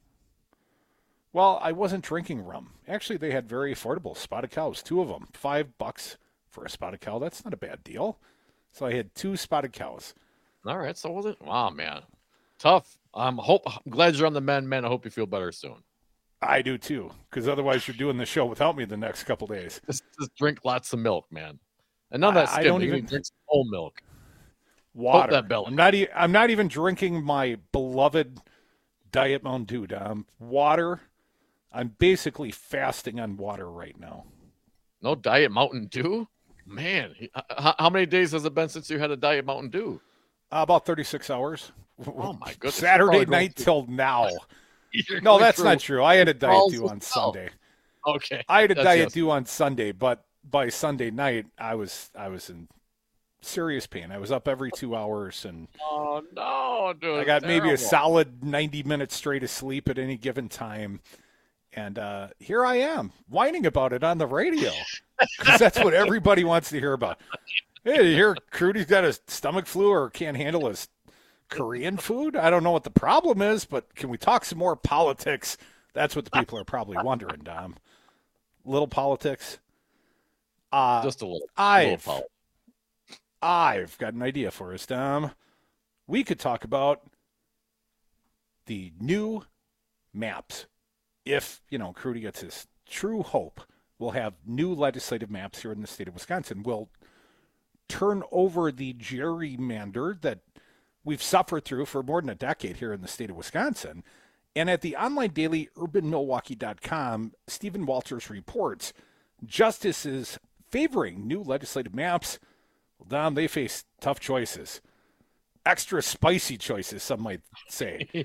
Well, I wasn't drinking rum. Actually, they had very affordable spotted cows, two of them, five bucks for a spotted cow. That's not a bad deal. So I had two spotted cows. All right, so was it? Wow, man, tough. I'm hope. I'm glad you're on the mend, man. I hope you feel better soon. I do too, because otherwise you're doing the show without me the next couple days. Just, just drink lots of milk, man, and none of that I- I skim. don't You even- can drink some whole milk. Water. that belly. I'm not. E- I'm not even drinking my beloved Diet Mountain Dew, Dom. Water. I'm basically fasting on water right now. No Diet Mountain Dew, man. he- h- How, how many days has it been since you had a Diet Mountain Dew? Uh, about thirty-six hours. Oh my goodness! Saturday You're probably night going till now. You're No, going that's through not true. I had a Diet withdrawals Dew as on well. Sunday. Okay, I had a that's Diet yes. Dew on Sunday, but by Sunday night, I was I was in serious pain. I was up every two hours, and Oh no, dude! I got maybe a terrible. solid ninety minutes straight of sleep at any given time. And uh, here I am whining about it on the radio, because that's what everybody wants to hear about. Hey, you hear Crudy's got a stomach flu or can't handle his Korean food? I don't know what the problem is, but can we talk some more politics? That's what the people are probably wondering, Dom. Little politics. Uh, Just a little. I've, little pol- I've got an idea for us, Dom. We could talk about the new maps. If, you know, Crudy gets his true hope, we'll have new legislative maps here in the state of Wisconsin. We'll turn over the gerrymander that we've suffered through for more than a decade here in the state of Wisconsin. And at the online daily urban milwaukee dot com, Stephen Walters reports justices favoring new legislative maps. Well, Dom, they face tough choices. Extra spicy choices, some might say.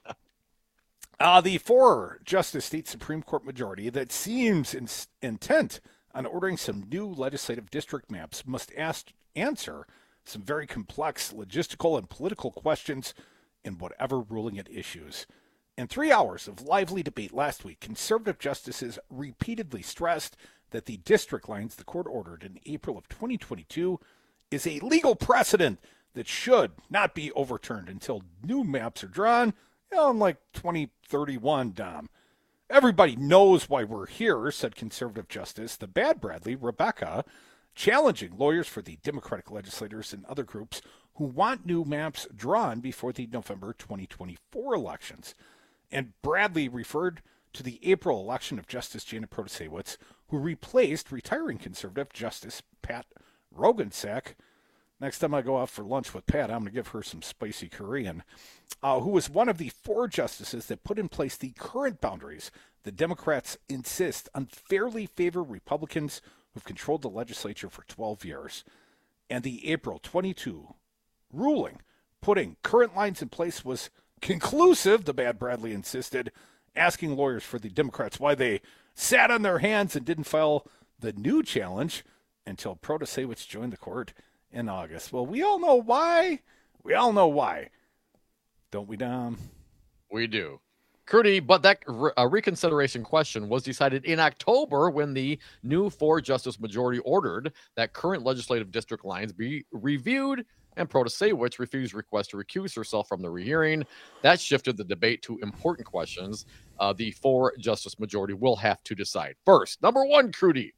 Uh, the four-justice state Supreme Court majority that seems in- intent on ordering some new legislative district maps must ask, answer some very complex logistical and political questions in whatever ruling it issues. In three hours of lively debate last week, conservative justices repeatedly stressed that the district lines the court ordered in April of twenty twenty-two is a legal precedent that should not be overturned until new maps are drawn, you know, in like twenty thirty-one, Dom. Everybody knows why we're here, said conservative justice, the bad Bradley, Rebecca, challenging lawyers for the Democratic legislators and other groups who want new maps drawn before the November twenty twenty-four elections. And Bradley referred to the April election of Justice Janet Protasiewicz, who replaced retiring conservative Justice Pat Roggensack. Next time I go out for lunch with Pat, I'm going to give her some spicy Korean, uh, who was one of the four justices that put in place the current boundaries. The Democrats insist unfairly favor Republicans who've controlled the legislature for twelve years. And the April twenty-two ruling putting current lines in place was conclusive, the bad Bradley insisted, asking lawyers for the Democrats why they sat on their hands and didn't file the new challenge until Protasiewicz joined the court in August. Well, we all know why. We all know why. Don't we, Dom? We do. Crudy, but that re- uh, reconsideration question was decided in October when the new four-justice majority ordered that current legislative district lines be reviewed, and Protasiewicz refused request to recuse herself from the rehearing. That shifted the debate to important questions uh, the four-justice majority will have to decide. First, number one, Crudy,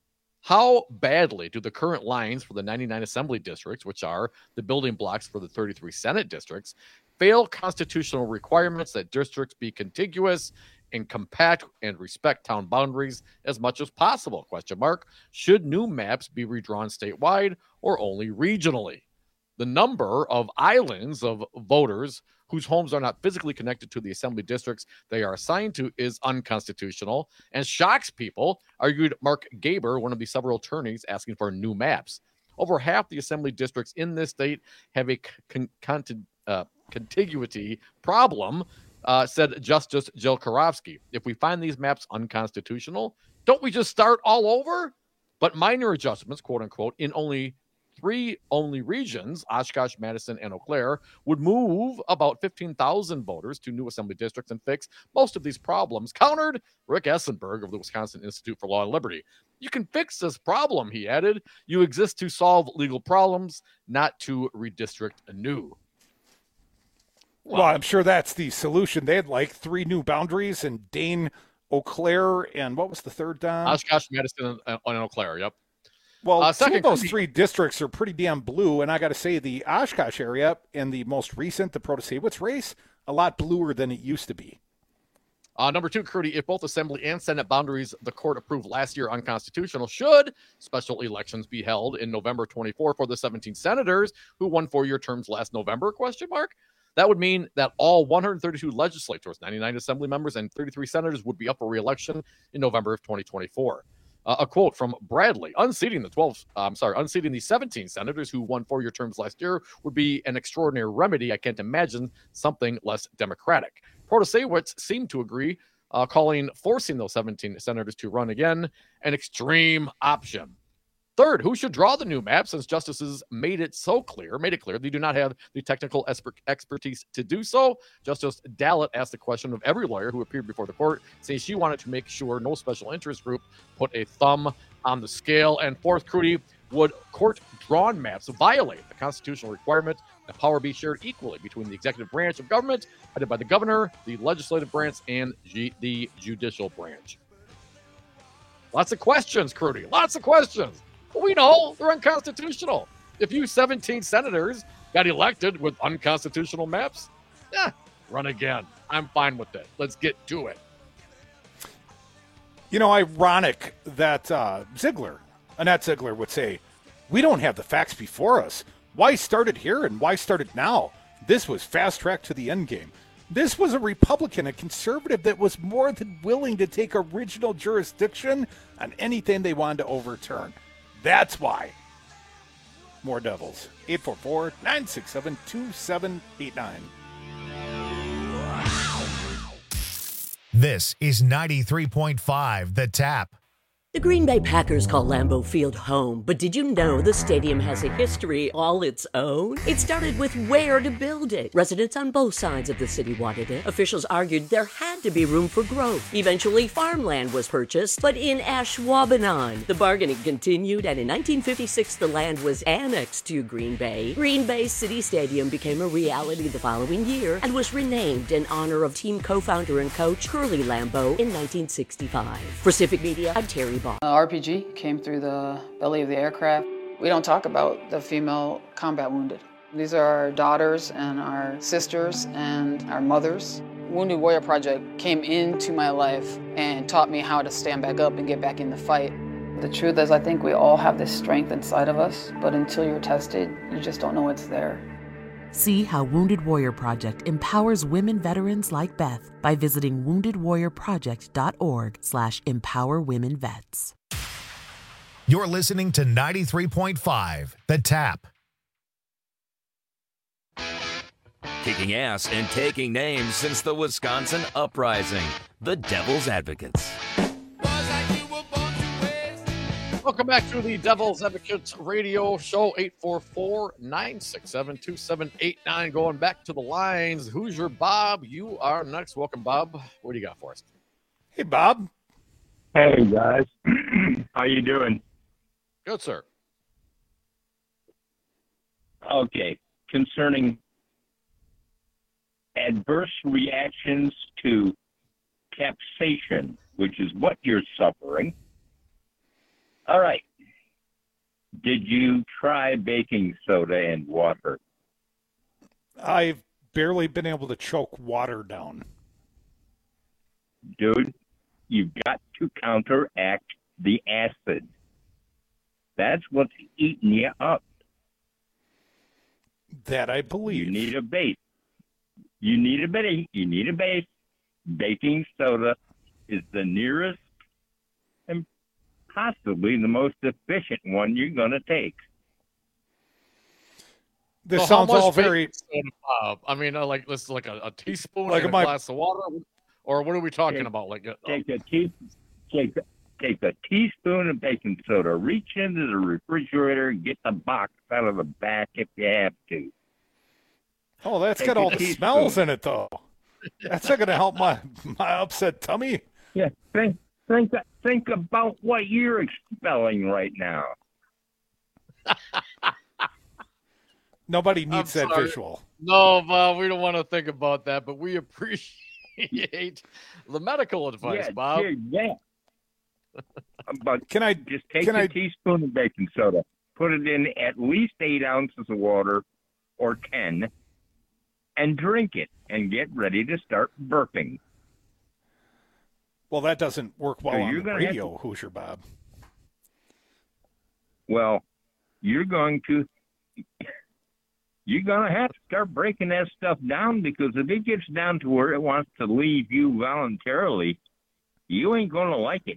how badly do the current lines for the ninety-nine assembly districts, which are the building blocks for the thirty-three Senate districts, fail constitutional requirements that districts be contiguous and compact and respect town boundaries as much as possible? Question mark. Should new maps be redrawn statewide or only regionally? The number of islands of voters whose homes are not physically connected to the assembly districts they are assigned to is unconstitutional and shocks people, argued Mark Gaber, one of the several attorneys asking for new maps. Over half the assembly districts in this state have a con- con- uh, contiguity problem, uh, said Justice Jill Karofsky. If we find these maps unconstitutional, don't we just start all over? But minor adjustments, quote unquote, in only three only regions, Oshkosh, Madison, and Eau Claire, would move about fifteen thousand voters to new assembly districts and fix most of these problems, countered Rick Essenberg of the Wisconsin Institute for Law and Liberty. You can fix this problem, he added. You exist to solve legal problems, not to redistrict anew. Well, well I'm sure that's the solution. They had like three new boundaries, and Dane, Eau Claire, and what was the third, Don? Oshkosh, Madison, and Eau Claire, yep. Well, uh, some of those three districts are pretty damn blue, and I got to say the Oshkosh area in the most recent, the Protasiewicz race, a lot bluer than it used to be. Uh, number two, Crudy, if both Assembly and Senate boundaries the court approved last year unconstitutional, should special elections be held in November twenty-fourth for the seventeen senators who won four-year terms last November, question mark? That would mean that all one hundred thirty-two legislators, ninety-nine assembly members, and thirty-three senators would be up for re-election in November of twenty twenty-four. Uh, a quote from Bradley: unseating the twelve, uh, I'm sorry, unseating the seventeen senators who won four-year terms last year would be an extraordinary remedy. I can't imagine something less democratic. Protasiewicz seemed to agree, uh, calling forcing those seventeen senators to run again an extreme option. Third, who should draw the new map, since justices made it so clear, made it clear they do not have the technical expert expertise to do so? Justice Dallett asked the question of every lawyer who appeared before the court, saying she wanted to make sure no special interest group put a thumb on the scale. And fourth, Crudy, would court-drawn maps violate the constitutional requirement that power be shared equally between the executive branch of government, headed by the governor, the legislative branch, and G- the judicial branch? Lots of questions, Crudy. Lots of questions. Well, we know they're unconstitutional. If you seventeen senators got elected with unconstitutional maps, eh, run again. I'm fine with it. Let's get to it. You know, ironic that uh, Ziegler, Annette Ziegler would say, we don't have the facts before us. Why start it here and why start it now? This was fast track to the end game. This was a Republican, a conservative that was more than willing to take original jurisdiction on anything they wanted to overturn. That's why. More Devils. eight four four, nine six seven, two seven eight nine. This is ninety-three point five The Tap. The Green Bay Packers call Lambeau Field home, but did you know the stadium has a history all its own? It started with where to build it. Residents on both sides of the city wanted it. Officials argued there had to be room for growth. Eventually, farmland was purchased, but in Ashwaubenon. The bargaining continued, and in nineteen fifty-six, the land was annexed to Green Bay. Green Bay City Stadium became a reality the following year and was renamed in honor of team co-founder and coach Curly Lambeau in nineteen sixty-five. For Civic Media, I'm Terry Ball. Uh, R P G came through the belly of the aircraft. We don't talk about the female combat wounded. These are our daughters and our sisters and our mothers. Wounded Warrior Project came into my life and taught me how to stand back up and get back in the fight. The truth is, I think we all have this strength inside of us, but until you're tested, you just don't know it's there. See how Wounded Warrior Project empowers women veterans like Beth by visiting wounded warrior project dot org slash empower women vets. You're listening to ninety-three point five, The Tap. Kicking ass and taking names since the Wisconsin Uprising. The Devil's Advocates. Welcome back to the Devil's Advocates radio show, eight four four, nine six seven, two seven eight nine. Going back to the lines. Hoosier Bob, you are next. Welcome, Bob. What do you got for us? Hey, Bob. Hey, guys. How you doing? Good, sir. Okay. Concerning adverse reactions to capsaicin, which is what you're suffering. All right. Did you try baking soda and water? I've barely been able to choke water down. Dude, you've got to counteract the acid. That's what's eating you up. That I believe. You need a base. You need a base. You need a base. Baking soda is the nearest and possibly the most efficient one you're going to take. This so sounds all baking very. soda, Bob? I mean, uh, like this, like a, a teaspoon Like in a my- glass of water, or what are we talking Take- about? Like, uh, Take a tea, take take a teaspoon of baking soda. Reach into the refrigerator and get the box out of the back if you have to. Oh, that's Take got a all the teaspoon. smells in it, though. That's not going to help my my upset tummy. Yeah, think think think about what you're expelling right now. Nobody needs I'm that sorry. visual. No, Bob, we don't want to think about that, but we appreciate the medical advice, yeah, Bob. Yeah, yeah. But can I just take can a I- teaspoon of baking soda, put it in at least eight ounces of water, or ten, and drink it, and get ready to start burping. Well, that doesn't work well So on you're the gonna have radio, Hoosier Bob. Well, you're going to you're going to have to start breaking that stuff down, because if it gets down to where it wants to leave you voluntarily, you ain't going to like it.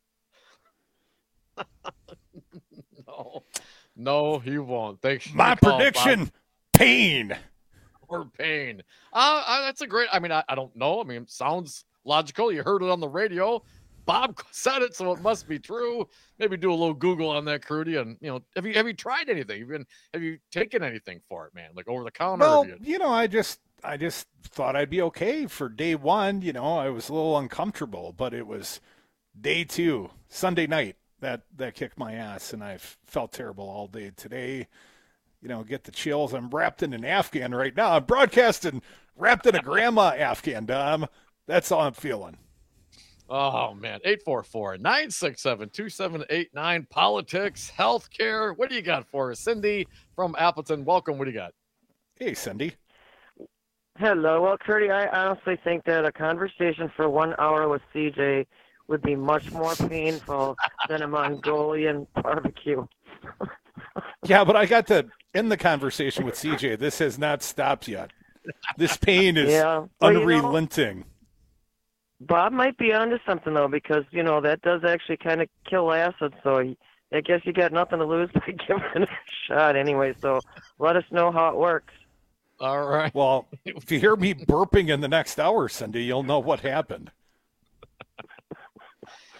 No, no, he won't. Thanks. for My the call, prediction: Bob. pain. Or pain. Uh, uh, that's a great. I mean, I, I don't know. I mean, it sounds logical. You heard it on the radio. Bob said it, so it must be true. Maybe do a little Google on that, Crudy, and you know, have you have you tried anything? Have you, been, have you taken anything for it, man? Like over the counter? Well, Have you- you know, I just I just thought I'd be okay for day one. You know, I was a little uncomfortable, but it was day two, Sunday night, that that kicked my ass, and I've felt terrible all day today. You know, get the chills. I'm wrapped in an Afghan right now. I'm broadcasting wrapped in a grandma Afghan, Dom. That's all I'm feeling. Oh man, eight four four, nine six seven, two seven eight nine. Politics, healthcare. What do you got for us, Cindy from Appleton? Welcome. What do you got? Hey, Cindy. Hello. Well, Curdy, I honestly think that a conversation for one hour with C J would be much more painful than a Mongolian barbecue. Yeah, but I got to end the conversation with C J. This has not stopped yet. This pain is Yeah. Well, you know- unrelenting. Bob might be onto something, though, because, you know, that does actually kind of kill acid, so I guess you got nothing to lose by giving it a shot anyway, so let us know how it works. All right. Well, if you hear me burping in the next hour, Cindy, you'll know what happened.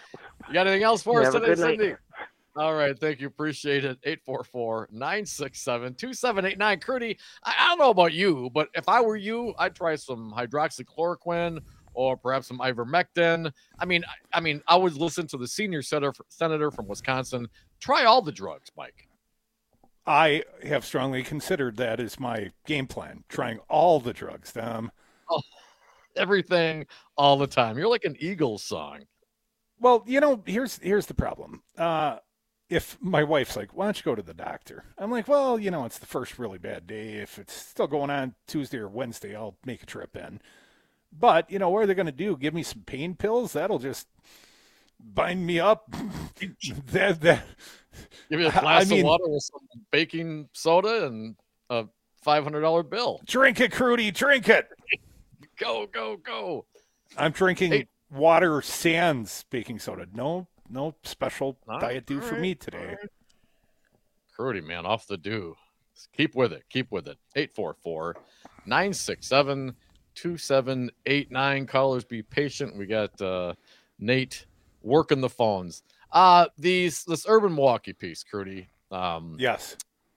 You got anything else for Yeah, us have a today, good night. Cindy? All right, thank you. Appreciate it. eight four four, nine six seven, two seven eight nine. Crudy, I, I don't know about you, but if I were you, I'd try some hydroxychloroquine or perhaps some ivermectin. I mean, I, I mean, I would listen to the senior senator, senator from Wisconsin. Try all the drugs, Mike. I have strongly considered that as my game plan, trying all the drugs. Um, Oh, everything all the time. You're like an Eagles song. Well, you know, here's here's the problem. Uh, if my wife's like, why don't you go to the doctor? I'm like, well, you know, it's the first really bad day. If it's still going on Tuesday or Wednesday, I'll make a trip in. But, you know, what are they going to do? Give me some pain pills? That'll just bind me up. that, that, Give me a glass I mean, of water with some baking soda and a five hundred dollars bill. Drink it, Crudy, drink it. Go, go, go. I'm drinking Hey. water sans baking soda. No, no special All diet do right, for all me right, today. all right. Crudy, man, off the do. Keep with it. Keep with it. eight four four, nine six seven, two seven eight nine. Callers, be patient. We got uh, Nate working the phones. Uh, these this Urban Milwaukee piece, Crudy. Um, yes.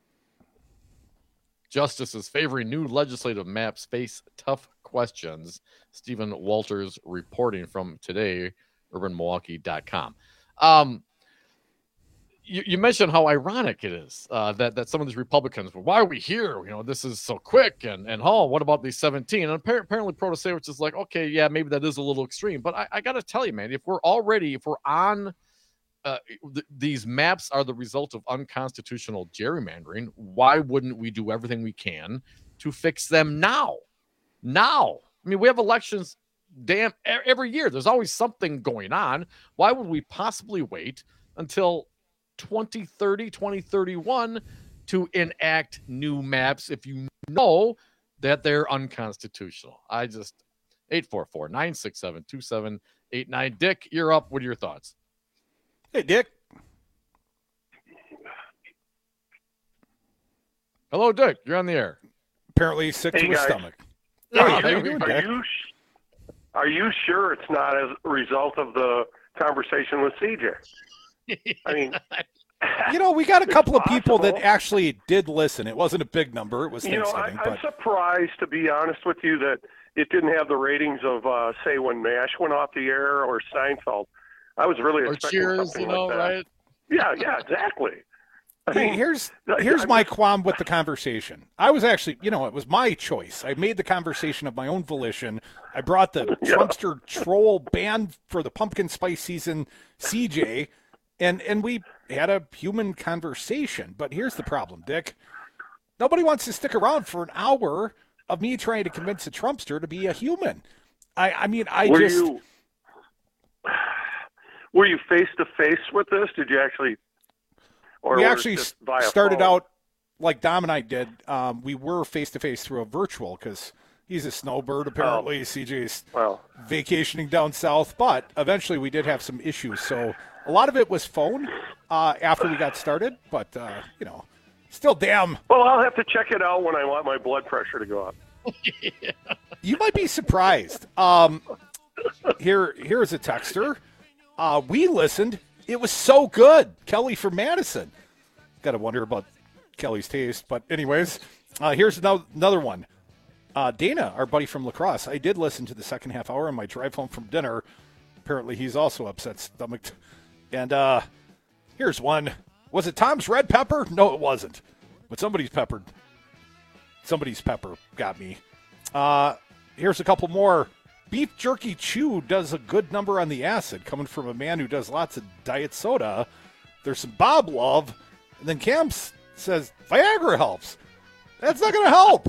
Justices favoring new legislative maps face tough questions. Stephen Walters reporting from today, urban milwaukee dot com. Um, you, you mentioned how ironic it is uh, that, that some of these Republicans, well, why are we here? You know, this is so quick. And, and oh, what about these seventeen? And appar- apparently Protasevich is like, okay, yeah, maybe that is a little extreme. But I, I got to tell you, man, if we're already, if we're on Uh, th- these maps are the result of unconstitutional gerrymandering. Why wouldn't we do everything we can to fix them now? Now, I mean, we have elections damn e- every year. There's always something going on. Why would we possibly wait until twenty thirty, twenty thirty-one to enact new maps if you know that they're unconstitutional? I just, eight four four, nine six seven, two seven eight nine. Dick, you're up. What are your thoughts? Hey, Dick. Hello, Dick. You're on the air. Apparently sick Hey, to his guys. stomach. Are, Hey, how you, you doing, are, Dick? you, sh- are you sure it's not as a result of the conversation with C J? I mean, You know, we got a It's couple of people that possible. actually did listen. It wasn't a big number. It was you know, I, Thanksgiving, I'm but surprised, to be honest with you, that it didn't have the ratings of, uh, say, when MASH went off the air or Seinfeld. I was really Or expecting Cheers, something you know, like that. right? Yeah, yeah, exactly. I Hey, mean, here's I- here's I'm my just- qualm with the conversation. I was actually, you know, it was my choice. I made the conversation of my own volition. I brought the Yeah. Trumpster troll band for the pumpkin spice season, C J, and and we had a human conversation. But here's the problem, Dick. Nobody wants to stick around for an hour of me trying to convince a Trumpster to be a human. I I mean, I were just you were you face to face with this? Did you actually? Or we was it actually just via started phone? out like Dom and I did. Um, we were face to face through a virtual because he's a snowbird apparently. Oh. C J's Well, vacationing down south, but eventually we did have some issues. So a lot of it was phone uh, after we got started, but uh, you know, still damn. well, I'll have to check it out when I want my blood pressure to go up. You might be surprised. Um, here, here's a texter. Uh, we listened. It was so good. Kelly from Madison. Got to wonder about Kelly's taste. But anyways, uh, here's another, another one. Uh, Dana, our buddy from La Crosse. I did listen to the second half hour on my drive home from dinner. Apparently he's also upset stomached. And uh, here's one. Was it Tom's red pepper? No, it wasn't. But somebody's peppered. Somebody's pepper got me. Uh, here's a couple more. Beef Jerky Chew does a good number on the acid, coming from a man who does lots of diet soda. There's some Bob love. And then Cam s- says Viagra helps. That's not going to help.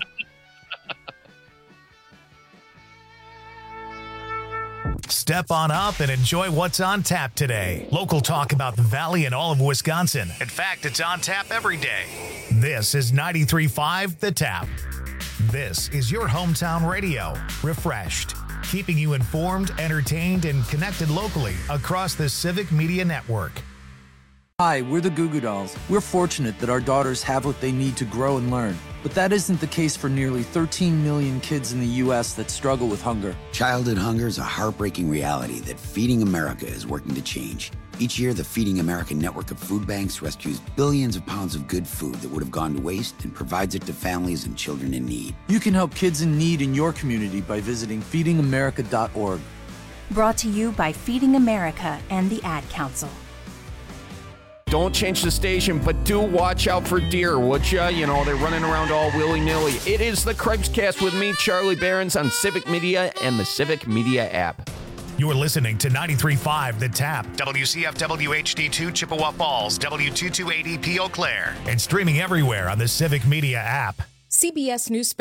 Step on up and enjoy what's on tap today. Local talk about the Valley and all of Wisconsin. In fact, it's on tap every day. This is ninety-three point five The Tap. This is your hometown radio. Refreshed. Keeping you informed, entertained, and connected locally across the Civic Media Network. Hi, we're the Goo Goo Dolls. We're fortunate that our daughters have what they need to grow and learn. But that isn't the case for nearly thirteen million kids in the U S that struggle with hunger. Childhood hunger is a heartbreaking reality that Feeding America is working to change. Each year, the Feeding America network of food banks rescues billions of pounds of good food that would have gone to waste and provides it to families and children in need. You can help kids in need in your community by visiting feeding america dot org. Brought to you by Feeding America and the Ad Council. Don't change the station, but do watch out for deer, would ya? You know, they're running around all willy-nilly. It is the Craig's with me, Charlie Behrens, on Civic Media and the Civic Media app. You're listening to ninety-three point five The Tap, W C F W H D two Chippewa Falls, W two twenty-eight E P Eau Claire, and streaming everywhere on the Civic Media app. C B S News